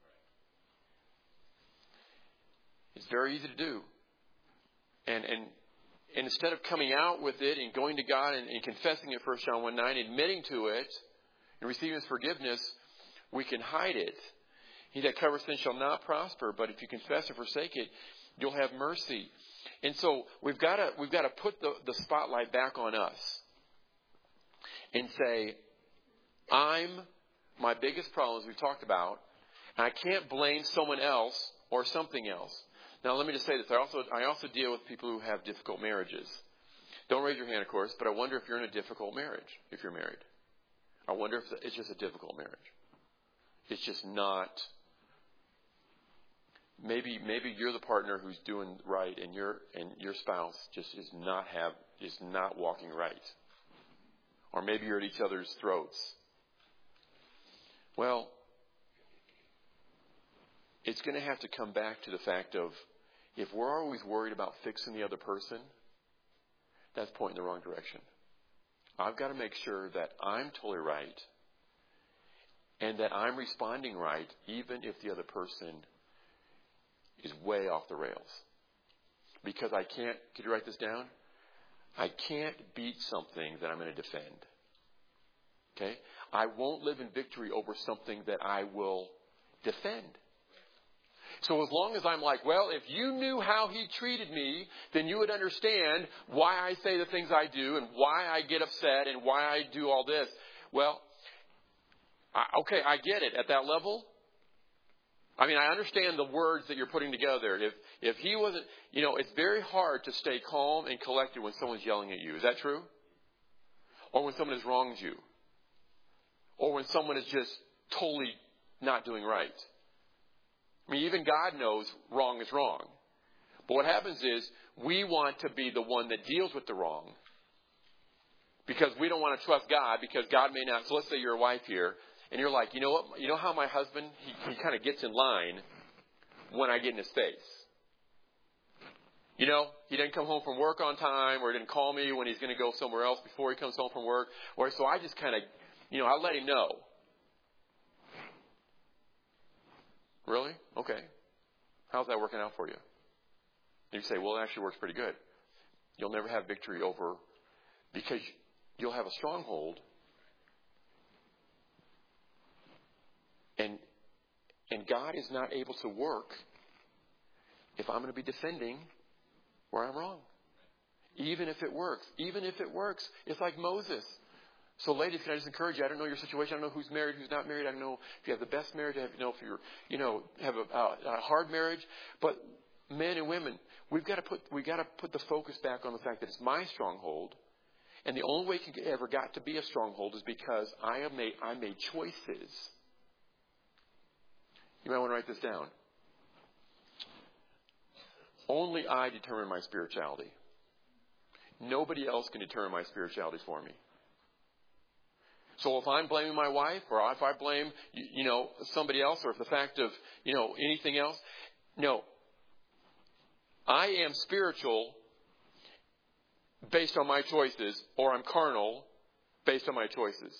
It's very easy to do. And instead of coming out with it and going to God and confessing it, 1 John 1:9, admitting to it and receiving His forgiveness, we can hide it. He that covers sin shall not prosper, but if you confess and forsake it, you'll have mercy. And so we've got to put the spotlight back on us and say, I'm my biggest problem, as we've talked about, and I can't blame someone else or something else. Now, let me just say this. I also deal with people who have difficult marriages. Don't raise your hand, of course, but I wonder if you're in a difficult marriage, if you're married. I wonder if it's just a difficult marriage. It's just not. Maybe you're the partner who's doing right, and your spouse just is not walking right. Or maybe you're at each other's throats. Well, it's going to have to come back to the fact of, if we're always worried about fixing the other person, that's pointing in the wrong direction. I've got to make sure that I'm totally right and that I'm responding right, even if the other person is way off the rails. Because I can't, could you write this down? I can't beat something that I'm going to defend. Okay? I won't live in victory over something that I will defend. So as long as I'm like, well, if you knew how he treated me, then you would understand why I say the things I do and why I get upset and why I do all this. Well, I get it at that level. I mean, I understand the words that you're putting together. If he wasn't, it's very hard to stay calm and collected when someone's yelling at you. Is that true? Or when someone has wronged you? Or when someone is just totally not doing right? I mean, even God knows wrong is wrong. But what happens is we want to be the one that deals with the wrong because we don't want to trust God because God may not. So let's say you're a wife here and you're like, you know what? You know how my husband, he kind of gets in line when I get in his face. He didn't come home from work on time, or he didn't call me when he's going to go somewhere else before he comes home from work. Or so I just kind of, I let him know. Really? Okay. How's that working out for you? And you say, well, it actually works pretty good. You'll never have victory over, because you'll have a stronghold. And God is not able to work if I'm going to be defending where I'm wrong. Even if it works. It's like Moses. So ladies, can I just encourage you? I don't know your situation. I don't know who's married, who's not married. I don't know if you have the best marriage. I don't know if you're, have a hard marriage. But men and women, we got to put the focus back on the fact that it's my stronghold. And the only way it ever got to be a stronghold is because I made choices. You might want to write this down. Only I determine my spirituality. Nobody else can determine my spirituality for me. So if I'm blaming my wife, or if I blame, somebody else, or if the fact of, anything else, no. I am spiritual based on my choices, or I'm carnal based on my choices.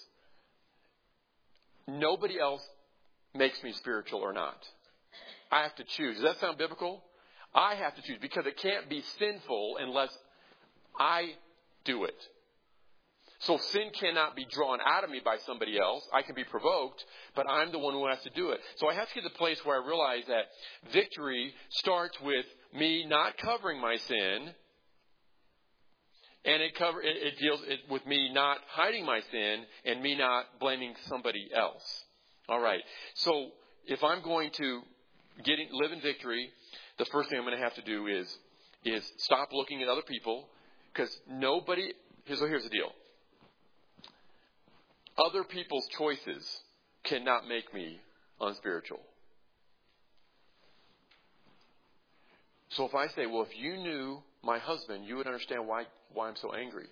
Nobody else makes me spiritual or not. I have to choose. Does that sound biblical? I have to choose, because it can't be sinful unless I do it. So sin cannot be drawn out of me by somebody else. I can be provoked, but I'm the one who has to do it. So I have to get to the place where I realize that victory starts with me not covering my sin, and it deals with me not hiding my sin and me not blaming somebody else. All right. So if I'm going to live in victory, the first thing I'm going to have to do is stop looking at other people, because here's the deal. Other people's choices cannot make me unspiritual. So if I say, well, if you knew my husband, you would understand why I'm so angry.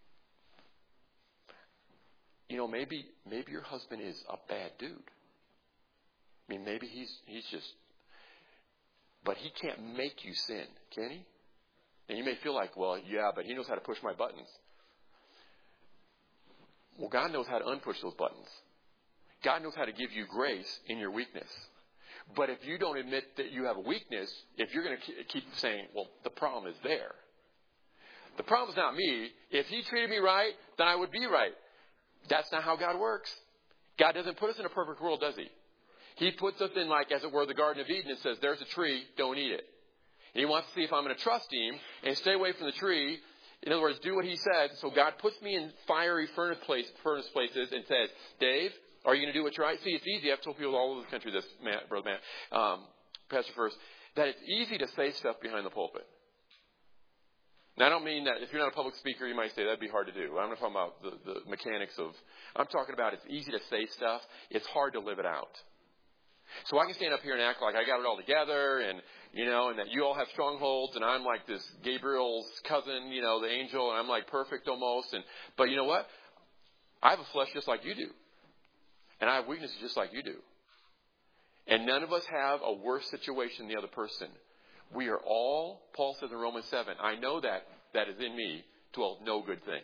Maybe your husband is a bad dude. I mean, maybe he's just, but he can't make you sin, can he? And you may feel like, well, yeah, but he knows how to push my buttons. Well, God knows how to unpush those buttons. God knows how to give you grace in your weakness. But if you don't admit that you have a weakness, if you're going to keep saying, well, the problem is there. The problem is not me. If he treated me right, then I would be right. That's not how God works. God doesn't put us in a perfect world, does he? He puts us in, like, as it were, the Garden of Eden and says, there's a tree, don't eat it. And he wants to see if I'm going to trust him and stay away from the tree. In other words, do what he said. So God puts me in fiery furnace places and says, Dave, are you going to do what's right? See, it's easy. I've told people all over the country this, Brother Matt, Pastor First, that it's easy to say stuff behind the pulpit. Now, I don't mean that if you're not a public speaker, you might say that'd be hard to do. I'm not talking about the mechanics of, I'm talking about it's easy to say stuff. It's hard to live it out. So I can stand up here and act like I got it all together and, and that you all have strongholds and I'm like this Gabriel's cousin, the angel, and I'm like perfect almost. But you know what? I have a flesh just like you do. And I have weaknesses just like you do. And none of us have a worse situation than the other person. We are all, Paul says in Romans 7, I know that is in me dwells no good thing.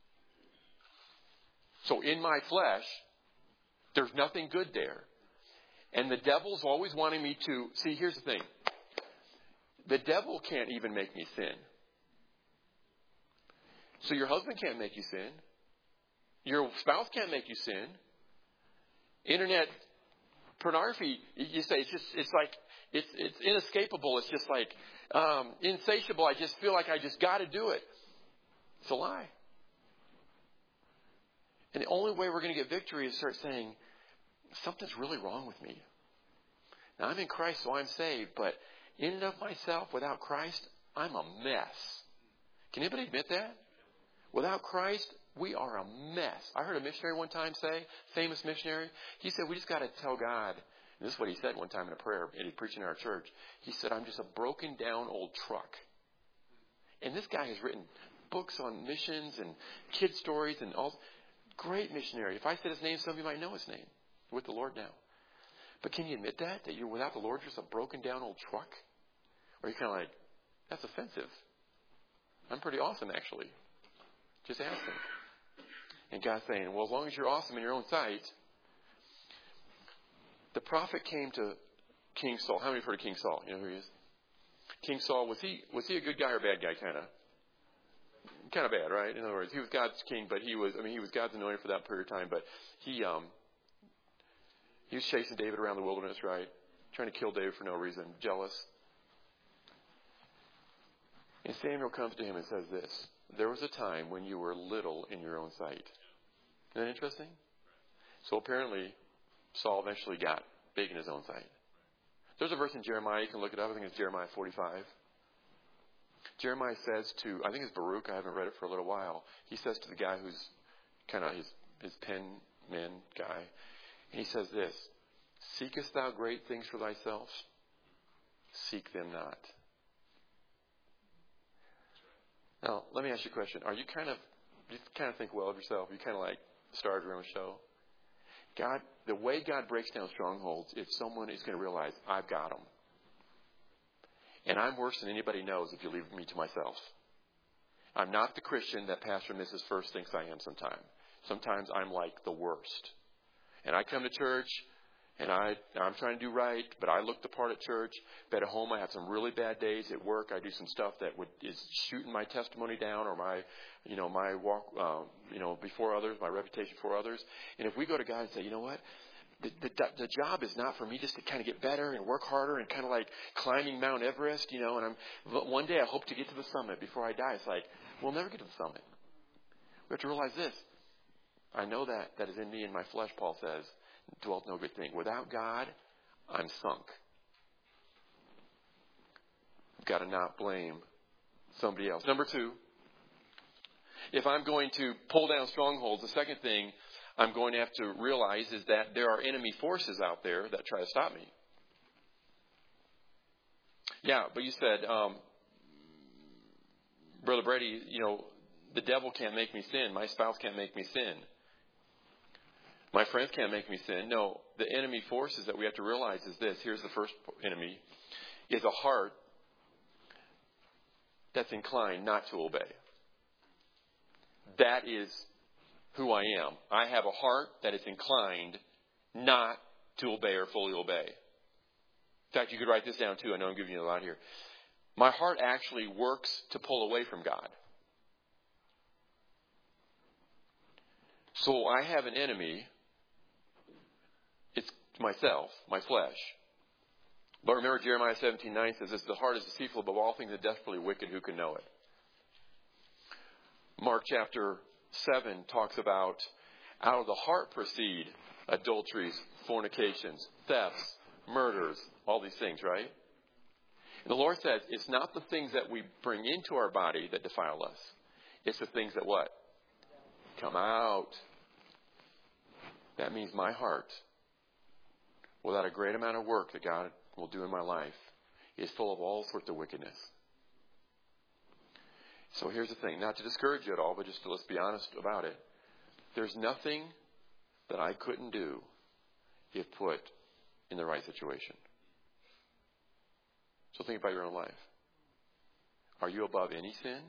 So in my flesh, there's nothing good there. And the devil's always wanting me to, see, here's the thing. The devil can't even make me sin. So your husband can't make you sin. Your spouse can't make you sin. Internet pornography, you say, it's inescapable. It's just like insatiable. I just feel like I just got to do it. It's a lie. And the only way we're going to get victory is to start saying, something's really wrong with me. Now, I'm in Christ, so I'm saved, but in and of myself, without Christ, I'm a mess. Can anybody admit that? Without Christ, we are a mess. I heard a missionary one time say, famous missionary, he said, we just got to tell God. And this is what he said one time in a prayer, and he preached in our church. He said, I'm just a broken down old truck. And this guy has written books on missions and kid stories and all. Great missionary. If I said his name, some of you might know his name. With the Lord now. But can you admit that you're without the Lord, just a broken down old truck? Or you're kind of like, that's offensive. I'm pretty awesome, actually. Just ask him. And God's saying, well, as long as you're awesome in your own sight. The prophet came to King Saul. How many have heard of King Saul? You know who he is? King Saul, was he a good guy or a bad guy, kind of bad, right? In other words, he was God's king, but he was God's anointed for that period of time, but he was chasing David around the wilderness, right? Trying to kill David for no reason, jealous. And Samuel comes to him and says this, there was a time when you were little in your own sight. Isn't that interesting? So apparently, Saul eventually got big in his own sight. There's a verse in Jeremiah, you can look it up, I think it's Jeremiah 45. Jeremiah says to, I think it's Baruch, I haven't read it for a little while. He says to the guy who's kind of his pen man guy, and he says this, seekest thou great things for thyself? Seek them not. Now, let me ask you a question. Do you kind of think well of yourself? You kind of like started your own show? God, the way God breaks down strongholds, if someone is going to realize, I've got them. And I'm worse than anybody knows if you leave me to myself. I'm not the Christian that Pastor and Mrs. First thinks I am sometimes. Sometimes I'm like the worst. And I come to church, and I'm trying to do right, but I look the part at church. But at home, I have some really bad days. At work, I do some stuff that is shooting my testimony down or my walk, before others, my reputation before others. And if we go to God and say, you know what? The job is not for me just to kind of get better and work harder and kind of like climbing Mount Everest, and one day I hope to get to the summit before I die. It's like, we'll never get to the summit. We have to realize this. I know that is in me and my flesh, Paul says, dwelt no good thing. Without God, I'm sunk. I've got to not blame somebody else. Number 2, if I'm going to pull down strongholds, the second thing I'm going to have to realize is that there are enemy forces out there that try to stop me. Yeah, but you said, Brother Brady, the devil can't make me sin. My spouse can't make me sin. My friends can't make me sin. No, the enemy forces that we have to realize is this. Here's the first enemy, is a heart that's inclined not to obey. That is who I am. I have a heart that is inclined not to obey or fully obey. In fact, you could write this down too. I know I'm giving you a lot here. My heart actually works to pull away from God. So I have an enemy. It's myself, my flesh. But remember, Jeremiah 17:9 says this: the heart is deceitful above all things and desperately wicked. Who can know it? Mark chapter 7 talks about out of the heart proceed adulteries, fornications, thefts, murders, all these things, right? And the Lord says it's not the things that we bring into our body that defile us. It's the things that what? Come out. That means my heart, without a great amount of work that God will do in my life, is full of all sorts of wickedness. So here's the thing, not to discourage you at all, but just to let's be honest about it. There's nothing that I couldn't do if put in the right situation. So think about your own life. Are you above any sin?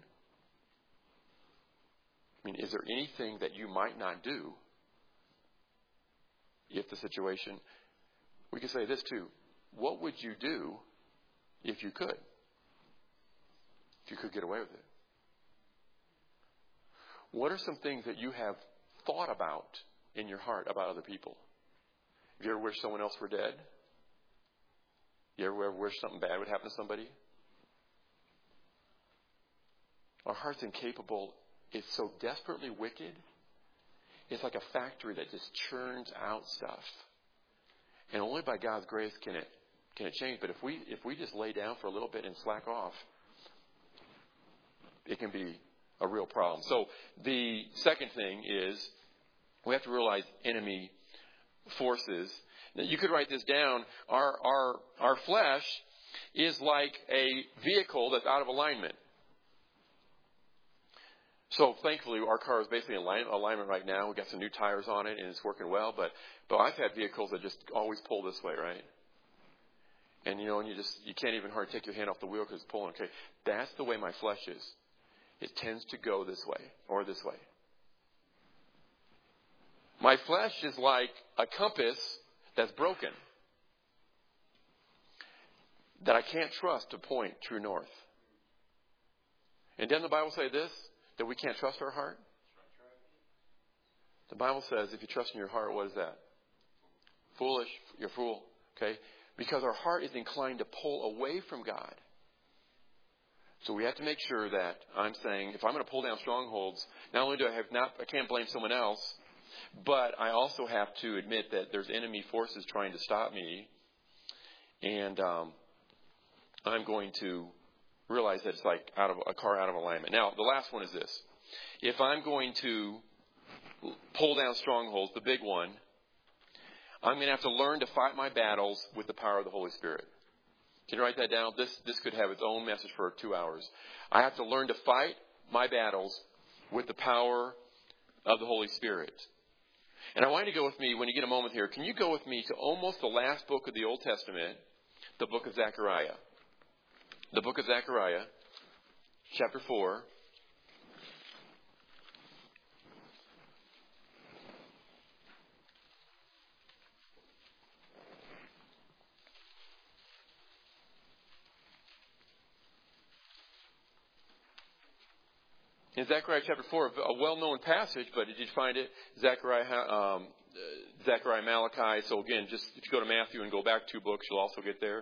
I mean, is there anything that you might not do if the situation... We could say this too. What would you do if you could? If you could get away with it? What are some things that you have thought about in your heart about other people? Have you ever wished someone else were dead? You ever wish something bad would happen to somebody? Our heart's incapable. It's so desperately wicked. It's like a factory that just churns out stuff. And only by God's grace can it change. But if we just lay down for a little bit and slack off, it can be a real problem. So the second thing is we have to realize enemy forces. Now, you could write this down. Our flesh is like a vehicle that's out of alignment. So thankfully, our car is basically in alignment right now. We've got some new tires on it, and it's working well. But I've had vehicles that just always pull this way, right? And and you can't even hardly take your hand off the wheel because it's pulling. Okay, that's the way my flesh is. It tends to go this way or this way. My flesh is like a compass that's broken, that I can't trust to point true north. And doesn't the Bible say this? That we can't trust our heart? The Bible says if you trust in your heart, what is that? Foolish. You're a fool. Okay? Because our heart is inclined to pull away from God. So we have to make sure that I'm saying, if I'm going to pull down strongholds, not only I can't blame someone else, but I also have to admit that there's enemy forces trying to stop me. And I'm going to realize that it's like a car out of alignment. Now, the last one is this. If I'm going to pull down strongholds, the big one, I'm going to have to learn to fight my battles with the power of the Holy Spirit. Can you write that down? This could have its own message for 2 hours. I have to learn to fight my battles with the power of the Holy Spirit. And I want you to go with me, when you get a moment here, can you go with me to almost the last book of the Old Testament, the book of Zechariah. The book of Zechariah, chapter 4. In Zechariah chapter 4, a well-known passage, but did you find it? Zechariah, Malachi. So again, just if you go to Matthew and go back 2 books, you'll also get there.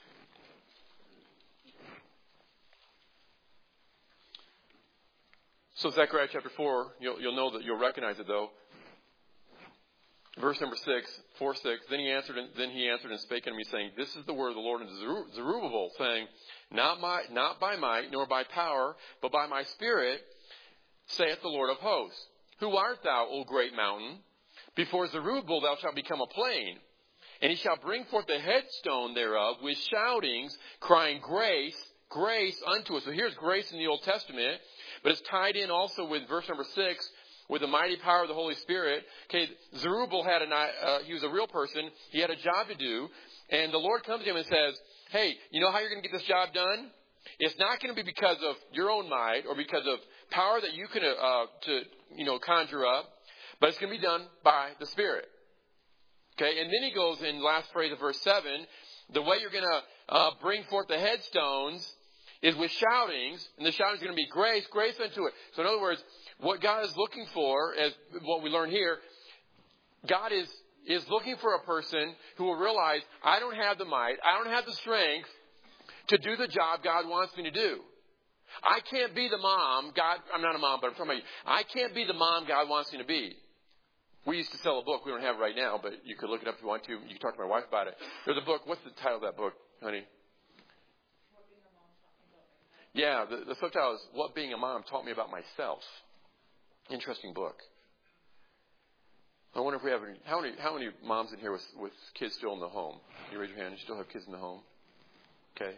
So Zechariah chapter 4, you'll know that you'll recognize it though. Verse number 4:6. Then he answered and spake unto me, saying, This is the word of the Lord unto Zerubbabel, saying, Not by might nor by power, but by my Spirit, saith the Lord of hosts. Who art thou, O great mountain? Before Zerubbabel thou shalt become a plain, and he shall bring forth the headstone thereof with shoutings, crying, Grace, grace unto us. So here's grace in the Old Testament, but it's tied in also with verse number 6, with the mighty power of the Holy Spirit. Okay, Zerubbabel he was a real person. He had a job to do, and the Lord comes to him and says, Hey, you know how you're going to get this job done? It's not going to be because of your own might or because of power that you can conjure up, but it's going to be done by the Spirit. Okay, and then he goes in last phrase of verse 7, the way you're going to bring forth the headstones is with shoutings, and the shouting is going to be grace, grace unto it. So in other words, what God is looking for, as what we learn here, God is looking for a person who will realize, I don't have the might, I don't have the strength to do the job God wants me to do. I can't be the mom, I'm not a mom, but I'm talking about you. I can't be the mom God wants me to be. We used to sell a book. We don't have it right now, but you could look it up if you want to. You can talk to my wife about it. There's a book. What's the title of that book, honey? Yeah, the subtitle is What Being a Mom Taught Me About Myself. Interesting book. I wonder if we have any, how many moms in here with kids still in the home? Can you raise your hand? You still have kids in the home? Okay.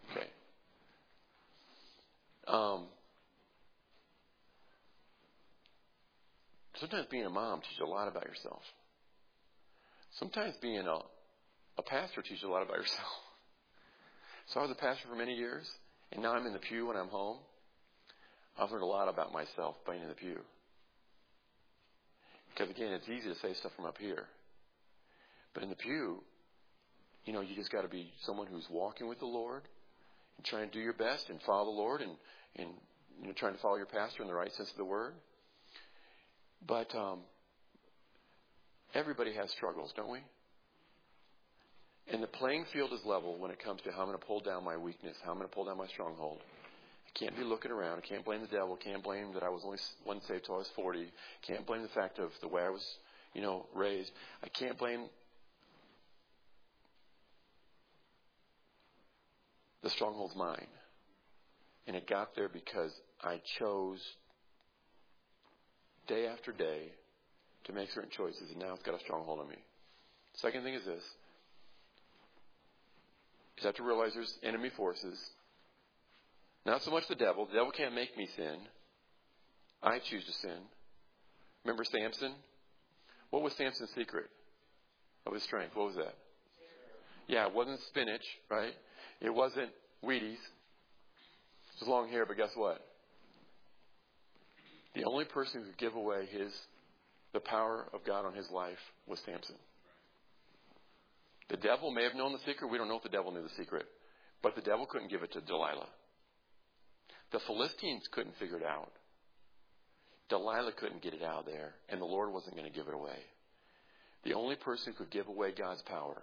Sometimes being a mom teaches a lot about yourself. Sometimes being a pastor teaches a lot about yourself. So I was a pastor for many years, and now I'm in the pew when I'm home. I've learned a lot about myself being in the pew. Because again, it's easy to say stuff from up here. But in the pew, you just got to be someone who's walking with the Lord and trying to do your best and follow the Lord and trying to follow your pastor in the right sense of the word. But everybody has struggles, don't we? And the playing field is level when it comes to how I'm going to pull down my weakness, how I'm going to pull down my stronghold. I can't be looking around. I can't blame the devil. Can't blame that I was only saved till I was 40. Can't blame the fact of the way I was, raised. I can't blame the stronghold's mine. And it got there because I chose day after day to make certain choices, and now it's got a stronghold on me. Second thing is this. You have to realize there's enemy forces. Not so much the devil. The devil can't make me sin. I choose to sin. Remember Samson? What was Samson's secret of his strength? What was that? Yeah, it wasn't spinach, right? It wasn't Wheaties. It was long hair, but guess what? The only person who could give away the power of God on his life was Samson. The devil may have known the secret. We don't know if the devil knew the secret. But the devil couldn't give it to Delilah. The Philistines couldn't figure it out. Delilah couldn't get it out of there. And the Lord wasn't going to give it away. The only person who could give away God's power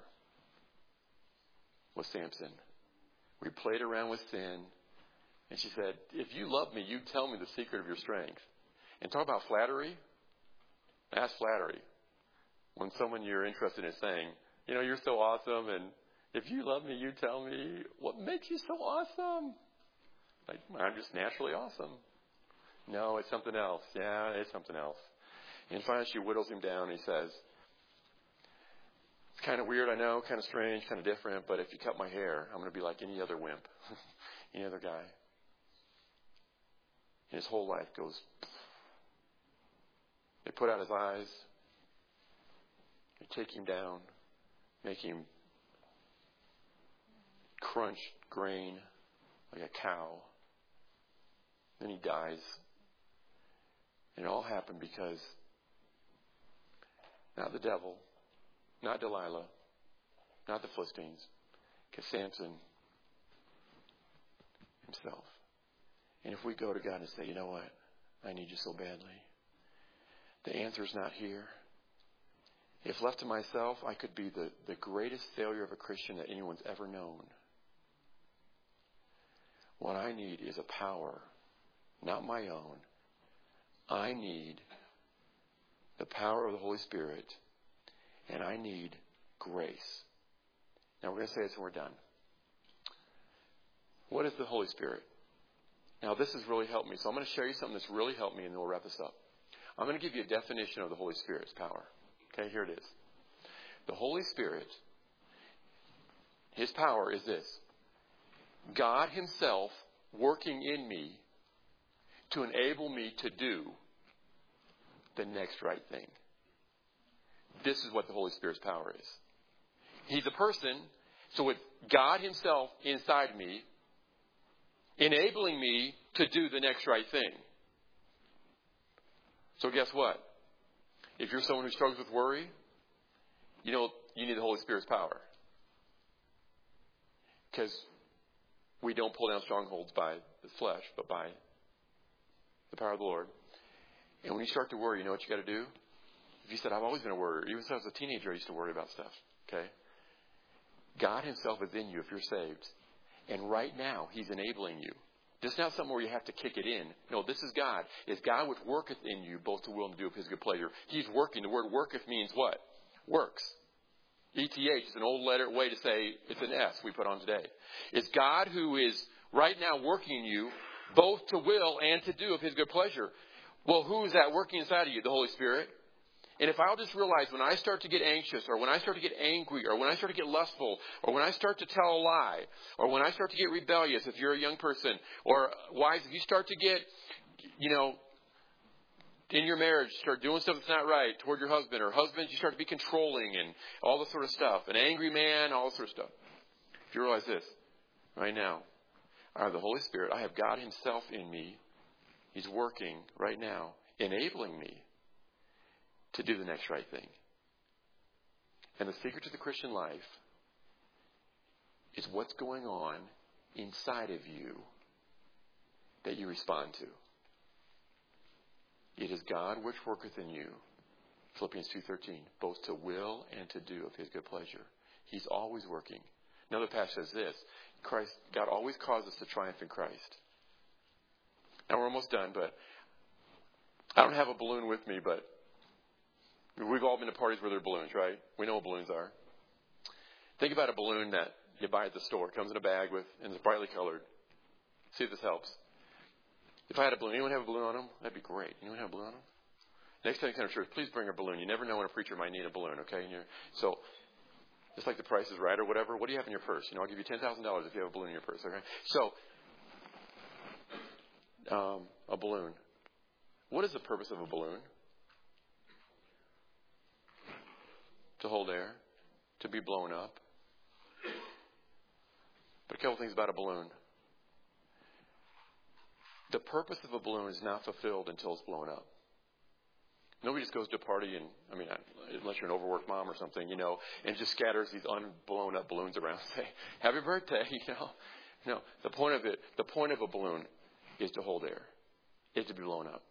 was Samson. We played around with sin. And she said, if you love me, you tell me the secret of your strength. And talk about flattery. That's flattery. When someone you're interested in is saying, you're so awesome, and if you love me, you tell me what makes you so awesome. Like, I'm just naturally awesome. No, it's something else. Yeah, it's something else. And finally, she whittles him down, and he says, it's kind of weird, I know, kind of strange, kind of different, but if you cut my hair, I'm going to be like any other wimp, any other guy. And his whole life goes. They put out his eyes. They take him down, make him crunch grain like a cow. Then he dies. And it all happened because not the devil, not Delilah, not the Philistines, because Samson himself. And if we go to God and say, you know what, I need you so badly, the answer is not here. If left to myself, I could be the greatest failure of a Christian that anyone's ever known. What I need is a power, not my own. I need the power of the Holy Spirit, and I need grace. Now we're going to say this and we're done. What is the Holy Spirit? Now this has really helped me. So I'm going to share you something that's really helped me, and then we'll wrap this up. I'm going to give you a definition of the Holy Spirit's power. Okay, here it is. The Holy Spirit, His power is this. God Himself working in me to enable me to do the next right thing. This is what the Holy Spirit's power is. He's a person, so it's God Himself inside me, enabling me to do the next right thing. So guess what? If you're someone who struggles with worry, You know, you need the Holy Spirit's power. Because we don't pull down strongholds by the flesh, but by the power of the Lord. And when you start to worry, you know what you got to do? If you said, I've always been a worrier. Even since I was a teenager, I used to worry about stuff. Okay? God himself is in you if you're saved. And right now, he's enabling you. This is not something where you have to kick it in. No, this is God. It's God which worketh in you, both to will and to do of his good pleasure. He's working. The word worketh means what? Works. ETH is an old letter way to say it's an S we put on today. It's God who is right now working in you, both to will and to do of his good pleasure. Well, who is that working inside of you? The Holy Spirit. And if I'll just realize when I start to get anxious, or when I start to get angry, or when I start to get lustful, or when I start to tell a lie, or when I start to get rebellious, if you're a young person, or wives, if you start to get, in your marriage, start doing stuff that's not right toward your husband, or husbands, you start to be controlling and all this sort of stuff, an angry man, all this sort of stuff. If you realize this, right now, I have the Holy Spirit, I have God himself in me. He's working right now, enabling me to do the next right thing. And the secret to the Christian life is what's going on inside of you that you respond to. It is God which worketh in you, Philippians 2:13, both to will and to do of his good pleasure. He's always working. Another passage says this, God always causes us to triumph in Christ. Now we're almost done, but I don't have a balloon with me, but we've all been to parties where there are balloons, right? We know what balloons are. Think about a balloon that you buy at the store. It comes in a bag and it's brightly colored. See if this helps. If I had a balloon, anyone have a balloon on them? That'd be great. Anyone have a balloon on them? Next time you come to church, please bring a balloon. You never know when a preacher might need a balloon, okay? So, just like the Price is Right or whatever, what do you have in your purse? I'll give you $10,000 if you have a balloon in your purse, okay? So, a balloon. What is the purpose of a balloon? To hold air, to be blown up. But a couple things about a balloon. The purpose of a balloon is not fulfilled until it's blown up. Nobody just goes to a party and, unless you're an overworked mom or something, and just scatters these unblown up balloons around and say, happy birthday, No, the point of a balloon is to hold air, is to be blown up.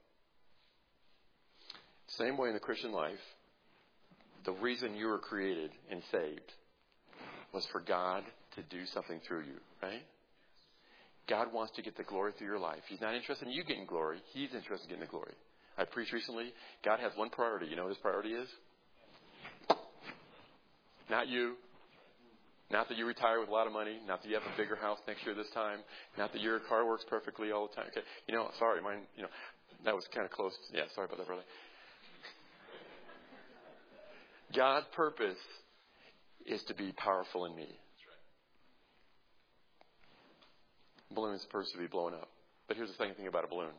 Same way in the Christian life, the reason you were created and saved was for God to do something through you, right? God wants to get the glory through your life. He's not interested in you getting glory. He's interested in getting the glory. I preached recently, God has one priority. You know what his priority is? Not you. Not that you retire with a lot of money. Not that you have a bigger house next year this time. Not that your car works perfectly all the time. Okay. Sorry, mine, that was kind of close. Yeah, sorry about that, brother. God's purpose is to be powerful in me. A balloon is supposed to be blown up. But here's the second thing about a balloon.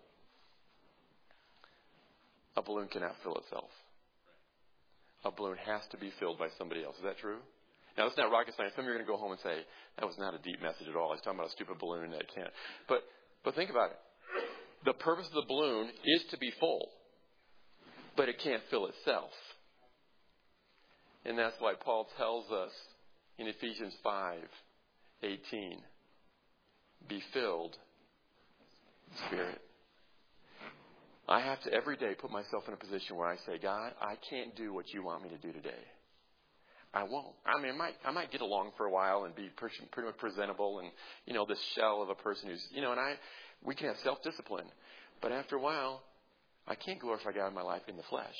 A balloon cannot fill itself. A balloon has to be filled by somebody else. Is that true? Now, it's not rocket science. Some of you are going to go home and say, that was not a deep message at all. I was talking about a stupid balloon that can't. But think about it. The purpose of the balloon is to be full. But it can't fill itself. And that's why Paul tells us in Ephesians 5:18, be filled with the Spirit. I have to every day put myself in a position where I say, God, I can't do what you want me to do today. I won't. I might get along for a while and be pretty much presentable and, this shell of a person who's, we can have self-discipline. But after a while, I can't glorify God in my life in the flesh.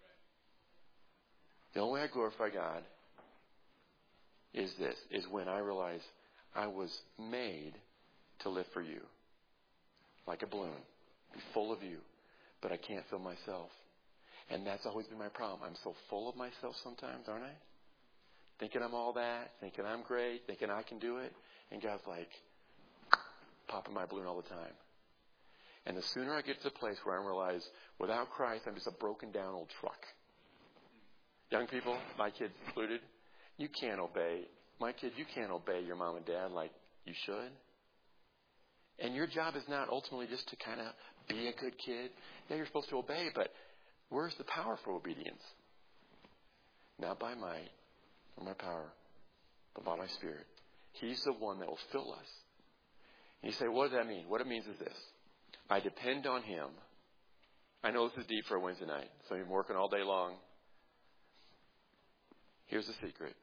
The only way I glorify God is when I realize I was made to live for you. Like a balloon. Be full of you. But I can't fill myself. And that's always been my problem. I'm so full of myself sometimes, aren't I? Thinking I'm all that. Thinking I'm great. Thinking I can do it. And God's like, popping my balloon all the time. And the sooner I get to the place where I realize, without Christ, I'm just a broken down old truck. Young people, my kids included, you can't obey. My kids, you can't obey your mom and dad like you should. And your job is not ultimately just to kind of be a good kid. Yeah, you're supposed to obey, but where's the power for obedience? Not by might, or my power, but by my Spirit. He's the one that will fill us. And you say, what does that mean? What it means is this. I depend on Him. I know this is deep for a Wednesday night, so I'm working all day long. Here's the secret.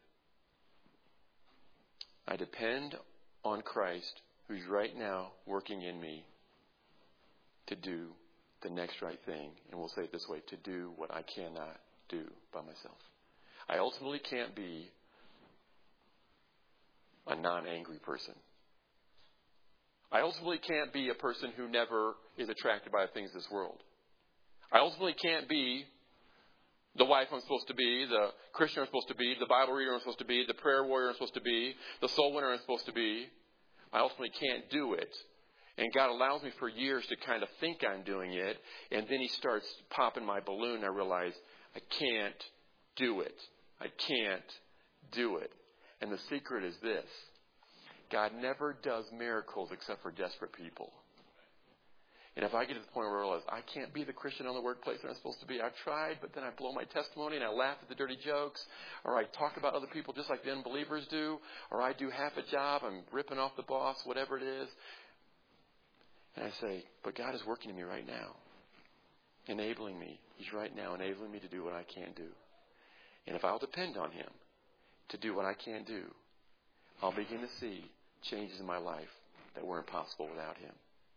I depend on Christ, who's right now working in me to do the next right thing. And we'll say it this way, to do what I cannot do by myself. I ultimately can't be a non-angry person. I ultimately can't be a person who never is attracted by the things of this world. I ultimately can't be the wife I'm supposed to be, the Christian I'm supposed to be, the Bible reader I'm supposed to be, the prayer warrior I'm supposed to be, the soul winner I'm supposed to be. I ultimately can't do it. And God allows me for years to kind of think I'm doing it, and then He starts popping my balloon. I realize I can't do it. I can't do it. And the secret is this. God never does miracles except for desperate people. And if I get to the point where I realize I can't be the Christian on the workplace that I'm supposed to be, I've tried, but then I blow my testimony and I laugh at the dirty jokes, or I talk about other people just like the unbelievers do, or I do half a job, I'm ripping off the boss, whatever it is. And I say, but God is working in me right now, enabling me. He's right now enabling me to do what I can't do. And if I'll depend on Him to do what I can't do, I'll begin to see changes in my life that were impossible without Him.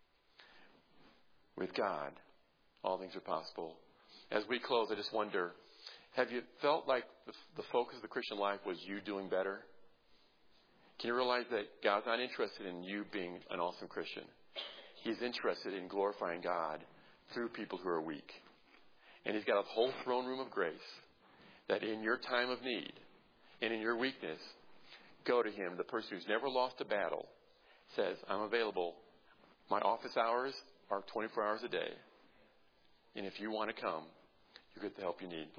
With God, all things are possible. As we close, I just wonder, have you felt like the focus of the Christian life was you doing better? Can you realize that God's not interested in you being an awesome Christian? He's interested in glorifying God through people who are weak. And He's got a whole throne room of grace that in your time of need and in your weakness, go to Him. The person who's never lost a battle says, I'm available. My office hours are 24 hours a day. And if you want to come, you get the help you need.